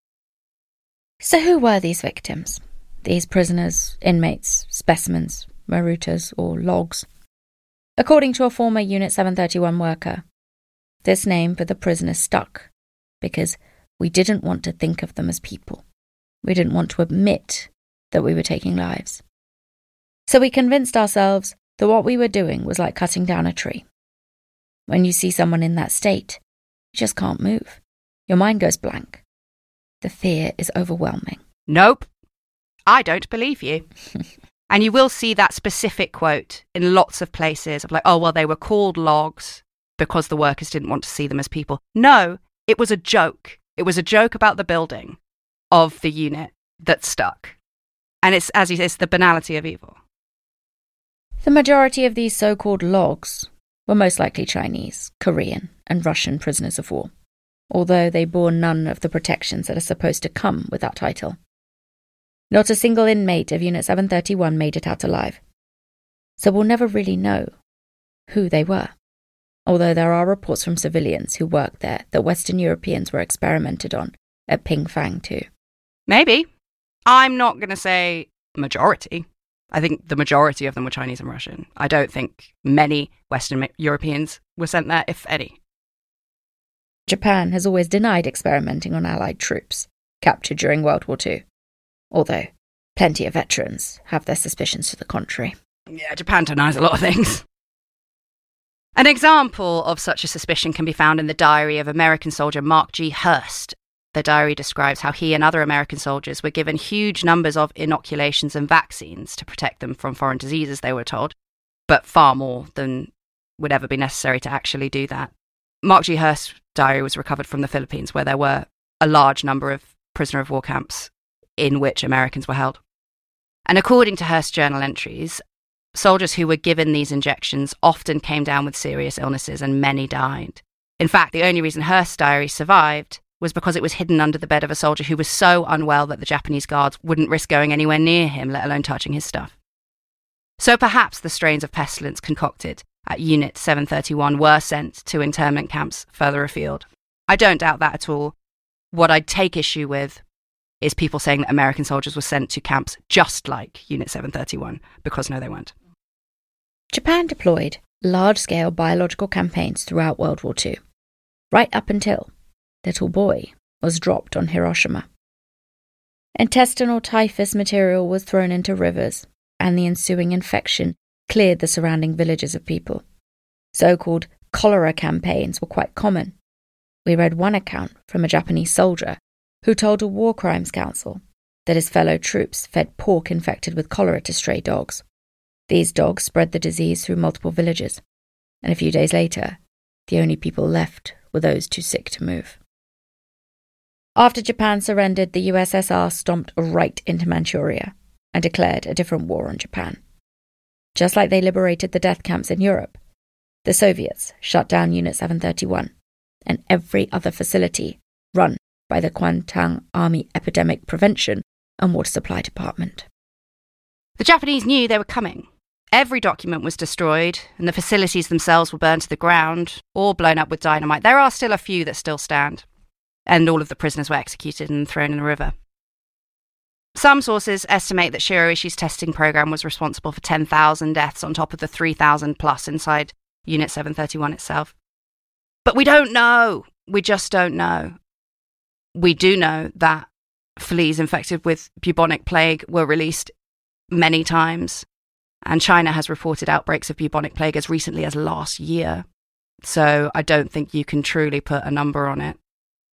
So who were these victims? These prisoners, inmates, specimens, marutas, or logs? According to a former Unit seven thirty-one worker, this name for the prisoners stuck because we didn't want to think of them as people. We didn't want to admit that we were taking lives. So we convinced ourselves that what we were doing was like cutting down a tree. When you see someone in that state, you just can't move. Your mind goes blank. The fear is overwhelming. Nope. I don't believe you. And you will see that specific quote in lots of places of like, oh, well, they were called logs because the workers didn't want to see them as people. No, it was a joke. It was a joke about the building of the unit that stuck. And it's, as you say, it's the banality of evil. The majority of these so-called logs were most likely Chinese, Korean, and Russian prisoners of war, although they bore none of the protections that are supposed to come with that title. Not a single inmate of Unit seven thirty-one made it out alive, so we'll never really know who they were, although there are reports from civilians who worked there that Western Europeans were experimented on at Pingfang too. Maybe. I'm not going to say majority. I think the majority of them were Chinese and Russian. I don't think many Western Europeans were sent there, if any. Japan has always denied experimenting on Allied troops captured during World War Two, although plenty of veterans have their suspicions to the contrary. Yeah, Japan denies a lot of things. An example of such a suspicion can be found in the diary of American soldier Mark G. Hurst. The diary describes how he and other American soldiers were given huge numbers of inoculations and vaccines to protect them from foreign diseases, they were told, but far more than would ever be necessary to actually do that. Mark G. Hurst's diary was recovered from the Philippines, where there were a large number of prisoner of war camps in which Americans were held. And according to Hurst's journal entries, soldiers who were given these injections often came down with serious illnesses and many died. In fact, the only reason Hurst's diary survived was because it was hidden under the bed of a soldier who was so unwell that the Japanese guards wouldn't risk going anywhere near him, let alone touching his stuff. So perhaps the strains of pestilence concocted at Unit seven thirty-one were sent to internment camps further afield. I don't doubt that at all. What I'd take issue with is people saying that American soldiers were sent to camps just like Unit seven thirty-one, because no, they weren't. Japan deployed large-scale biological campaigns throughout World War Two, right up until Little Boy was dropped on Hiroshima. Intestinal typhus material was thrown into rivers, and the ensuing infection cleared the surrounding villages of people. So-called cholera campaigns were quite common. We read one account from a Japanese soldier who told a War Crimes Council that his fellow troops fed pork infected with cholera to stray dogs. These dogs spread the disease through multiple villages, and a few days later, the only people left were those too sick to move. After Japan surrendered, the U S S R stomped right into Manchuria and declared a different war on Japan. Just like they liberated the death camps in Europe, the Soviets shut down Unit seven thirty-one and every other facility run by the Kuomintang Army Epidemic Prevention and Water Supply Department. The Japanese knew they were coming. Every document was destroyed, and the facilities themselves were burned to the ground, or blown up with dynamite. There are still a few that still stand, and all of the prisoners were executed and thrown in the river. Some sources estimate that Shiro Ishii's testing program was responsible for ten thousand deaths on top of the three thousand plus inside Unit seven thirty-one itself. But we don't know. We just don't know. We do know that fleas infected with bubonic plague were released many times, and China has reported outbreaks of bubonic plague as recently as last year. So I don't think you can truly put a number on it.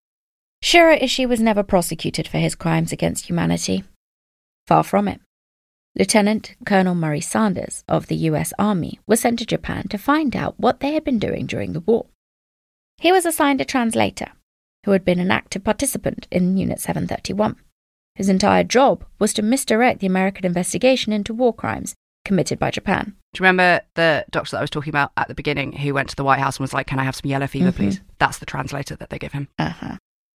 Shiro Ishii was never prosecuted for his crimes against humanity. Far from it. Lieutenant Colonel Murray Sanders of the U S Army was sent to Japan to find out what they had been doing during the war. He was assigned a translator who had been an active participant in Unit seven thirty-one, whose entire job was to misdirect the American investigation into war crimes committed by Japan. Do you remember the doctor that I was talking about at the beginning who went to the White House and was like, can I have some yellow fever, mm-hmm. please? That's the translator that they give him. Uh-huh.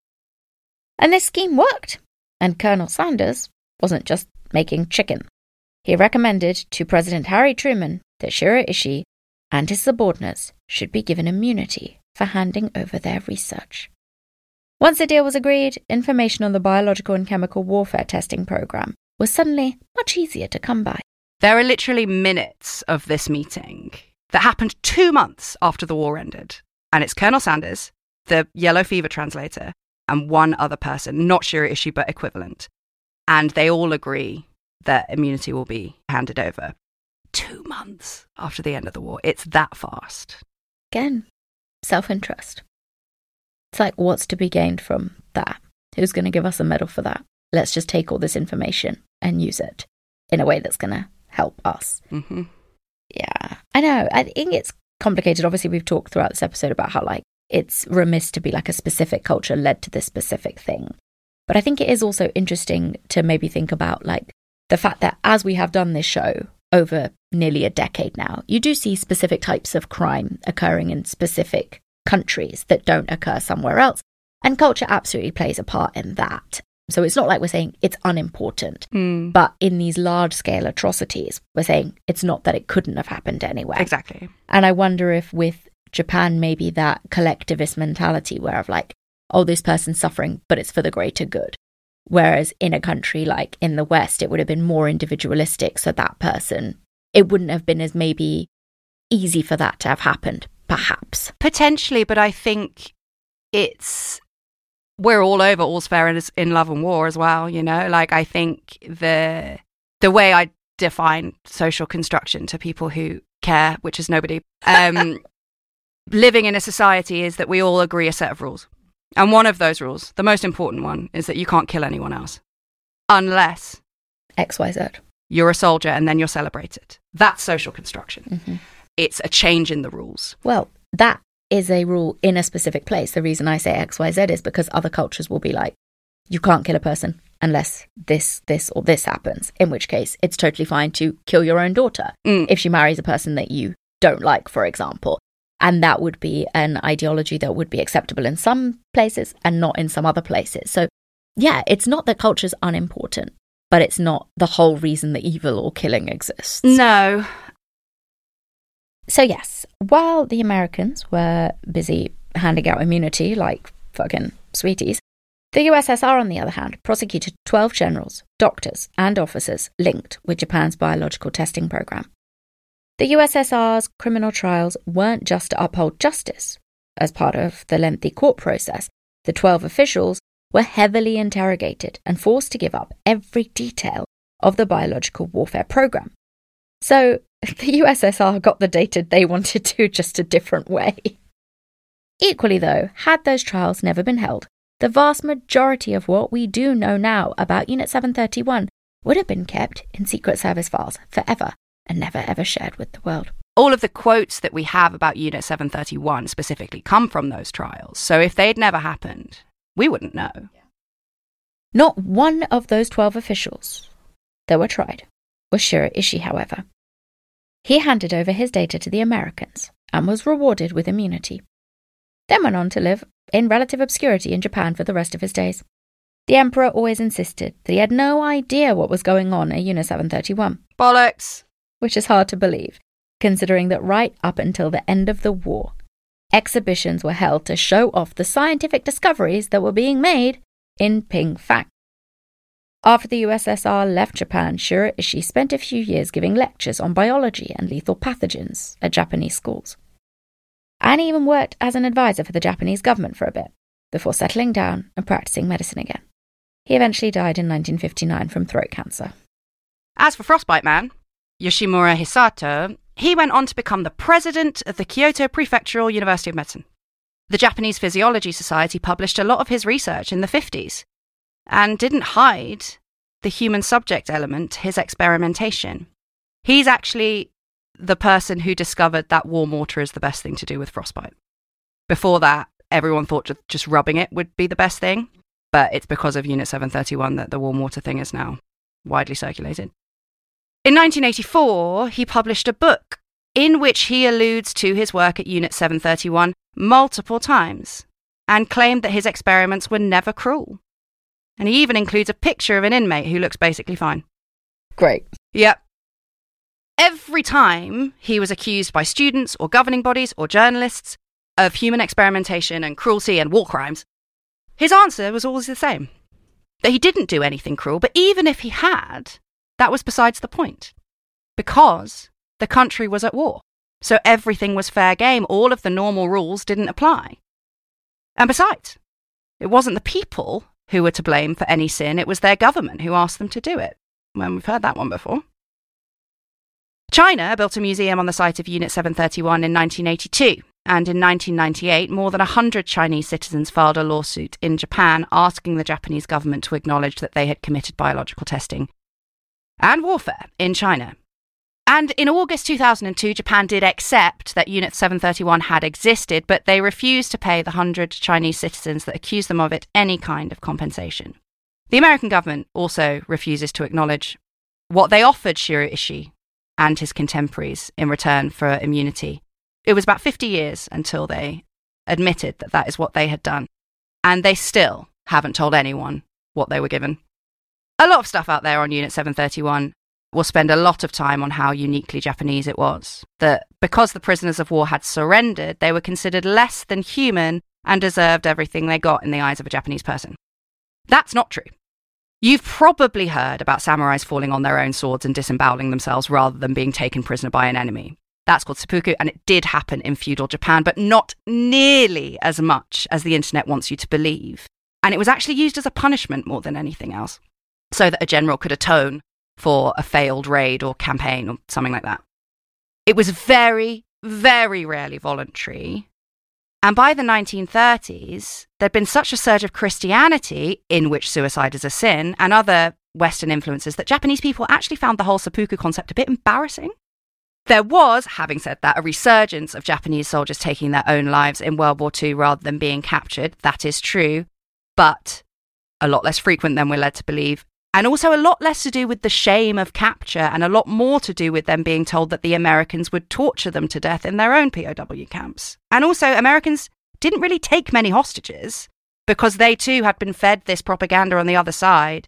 And this scheme worked, and Colonel Sanders wasn't just making chicken. He recommended to President Harry Truman that Shiro Ishii and his subordinates should be given immunity for handing over their research. Once the deal was agreed, information on the biological and chemical warfare testing program was suddenly much easier to come by. There are literally minutes of this meeting that happened two months after the war ended. And it's Colonel Sanders, the yellow fever translator, and one other person, not Shiro Ishii, but equivalent. And they all agree that immunity will be handed over. Two months after the end of the war. It's that fast. Again, self-interest. It's like, what's to be gained from that? Who's going to give us a medal for that? Let's just take all this information and use it in a way that's going to help us. Mm-hmm. Yeah, I know. I think it's complicated. Obviously, we've talked throughout this episode about how, like, it's remiss to be like a specific culture led to this specific thing. But I think it is also interesting to maybe think about, like, the fact that as we have done this show over nearly a decade now, you do see specific types of crime occurring in specific countries that don't occur somewhere else. And culture absolutely plays a part in that. So it's not like we're saying it's unimportant, mm. but in these large-scale atrocities, we're saying it's not that it couldn't have happened anywhere. Exactly. And I wonder if with Japan, maybe that collectivist mentality where of like, oh, this person's suffering, but it's for the greater good. Whereas in a country like in the West, it would have been more individualistic. So that person, it wouldn't have been as maybe easy for that to have happened, perhaps. Potentially, but I think it's... we're all over all's fair in, in love and war as well, you know? Like, I think the the way I define social construction to people who care, which is nobody, um, living in a society is that we all agree a set of rules. And one of those rules, the most important one, is that you can't kill anyone else. Unless... X Y Z. You're a soldier and then you're celebrated. That's social construction. Mm-hmm. It's a change in the rules. Well, that is a rule in a specific place. The reason I say X Y Z is because other cultures will be like, you can't kill a person unless this, this, or this happens, in which case it's totally fine to kill your own daughter mm. if she marries a person that you don't like, for example. And that would be an ideology that would be acceptable in some places and not in some other places. So, yeah, it's not that culture's unimportant, but it's not the whole reason that evil or killing exists. No. So, yes, while the Americans were busy handing out immunity like fucking sweeties, The U S S R, on the other hand, prosecuted twelve generals, doctors, and officers linked with Japan's biological testing program. The U S S R's criminal trials weren't just to uphold justice. As part of the lengthy court process, the twelve officials were heavily interrogated and forced to give up every detail of the biological warfare program. So, the U S S R got the data they wanted to, just a different way. Equally, though, had those trials never been held, the vast majority of what we do know now about Unit seven thirty-one would have been kept in Secret Service files forever and never ever shared with the world. All of the quotes that we have about Unit seven thirty-one specifically come from those trials, so if they'd never happened, we wouldn't know. Not one of those twelve officials that were tried was Shiro Ishii, however. He handed over his data to the Americans and was rewarded with immunity, then went on to live in relative obscurity in Japan for the rest of his days. The Emperor always insisted that he had no idea what was going on at Unit seven thirty-one. Bollocks! Which is hard to believe, considering that right up until the end of the war, exhibitions were held to show off the scientific discoveries that were being made in Pingfang. After the U S S R left Japan, Shiro Ishii spent a few years giving lectures on biology and lethal pathogens at Japanese schools. And he even worked as an advisor for the Japanese government for a bit, before settling down and practicing medicine again. He eventually died in nineteen fifty-nine from throat cancer. As for Frostbite Man, Yoshimura Hisato, he went on to become the president of the Kyoto Prefectural University of Medicine. The Japanese Physiology Society published a lot of his research in the fifties, and didn't hide the human subject element to his experimentation. He's actually the person who discovered that warm water is the best thing to do with frostbite. Before that, everyone thought just rubbing it would be the best thing, but it's because of Unit seven thirty-one that the warm water thing is now widely circulated. In nineteen eighty-four, he published a book in which he alludes to his work at Unit seven thirty-one multiple times and claimed that his experiments were never cruel. And he even includes a picture of an inmate who looks basically fine. Great. Yep. Every time he was accused by students or governing bodies or journalists of human experimentation and cruelty and war crimes, his answer was always the same. That he didn't do anything cruel, but even if he had, that was besides the point. Because the country was at war. So everything was fair game. All of the normal rules didn't apply. And besides, it wasn't the people who were to blame for any sin, it was their government who asked them to do it. Well, we've heard that one before. China built a museum on the site of Unit seven thirty-one in nineteen eighty-two, and in nineteen ninety-eight, more than one hundred Chinese citizens filed a lawsuit in Japan asking the Japanese government to acknowledge that they had committed biological testing and warfare in China. And in August two thousand two, Japan did accept that Unit seven thirty-one had existed, but they refused to pay the one hundred Chinese citizens that accused them of it any kind of compensation. The American government also refuses to acknowledge what they offered Shiro Ishii and his contemporaries in return for immunity. It was about fifty years until they admitted that that is what they had done. And they still haven't told anyone what they were given. A lot of stuff out there on Unit seven thirty-one will spend a lot of time on how uniquely Japanese it was. That because the prisoners of war had surrendered, they were considered less than human and deserved everything they got in the eyes of a Japanese person. That's not true. You've probably heard about samurais falling on their own swords and disemboweling themselves rather than being taken prisoner by an enemy. That's called seppuku, and it did happen in feudal Japan, but not nearly as much as the internet wants you to believe. And it was actually used as a punishment more than anything else, so that a general could atone for a failed raid or campaign or something like that. It was very, very rarely voluntary. And by the nineteen thirties, there'd been such a surge of Christianity, in which suicide is a sin, and other Western influences, that Japanese people actually found the whole seppuku concept a bit embarrassing. There was, having said that, a resurgence of Japanese soldiers taking their own lives in World War Two rather than being captured. That is true, but a lot less frequent than we're led to believe. And also a lot less to do with the shame of capture and a lot more to do with them being told that the Americans would torture them to death in their own P O W camps. And also Americans didn't really take many hostages because they too had been fed this propaganda on the other side.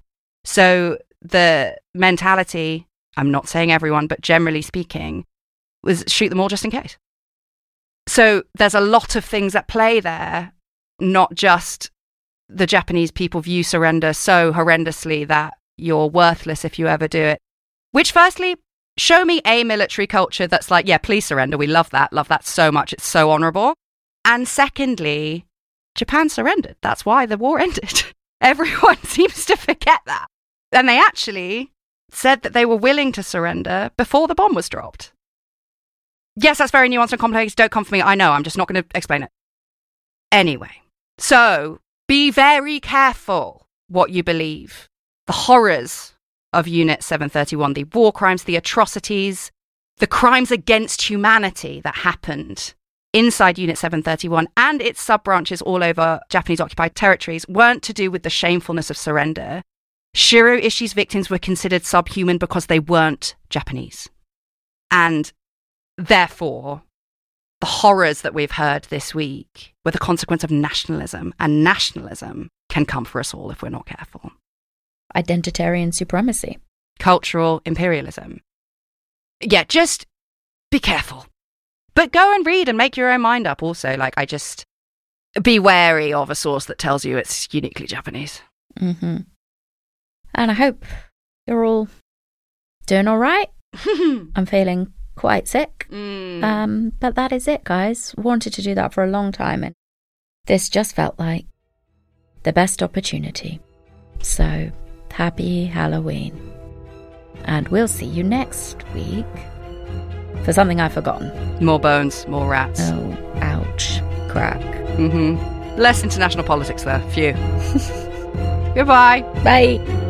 So the mentality, I'm not saying everyone, but generally speaking, was shoot them all just in case. So there's a lot of things at play there, not just the Japanese people view surrender so horrendously that you're worthless if you ever do it. Which, firstly, show me a military culture that's like, yeah, please surrender. We love that. Love that so much. It's so honorable. And secondly, Japan surrendered. That's why the war ended. Everyone seems to forget that. And they actually said that they were willing to surrender before the bomb was dropped. Yes, that's very nuanced and complex. Don't come for me. I know. I'm just not going to explain it. Anyway, so be very careful what you believe. The horrors of Unit seven thirty-one, the war crimes, the atrocities, the crimes against humanity that happened inside Unit seven thirty-one and its sub-branches all over Japanese-occupied territories weren't to do with the shamefulness of surrender. Shiro Ishii's victims were considered subhuman because they weren't Japanese. And therefore, the horrors that we've heard this week were the consequence of nationalism, and nationalism can come for us all if we're not careful. Identitarian supremacy. Cultural imperialism. Yeah, just be careful. But go and read and make your own mind up also. Like, I just... Be wary of a source that tells you it's uniquely Japanese. Mm-hmm. And I hope you're all doing all right. I'm feeling quite sick. Mm. Um, but that is it, guys. Wanted to do that for a long time, and this just felt like the best opportunity. So, happy Halloween. And we'll see you next week for something I've forgotten. More bones, more rats. Oh, ouch. Crack. Mm-hmm. Less international politics there. Phew. Goodbye. Bye.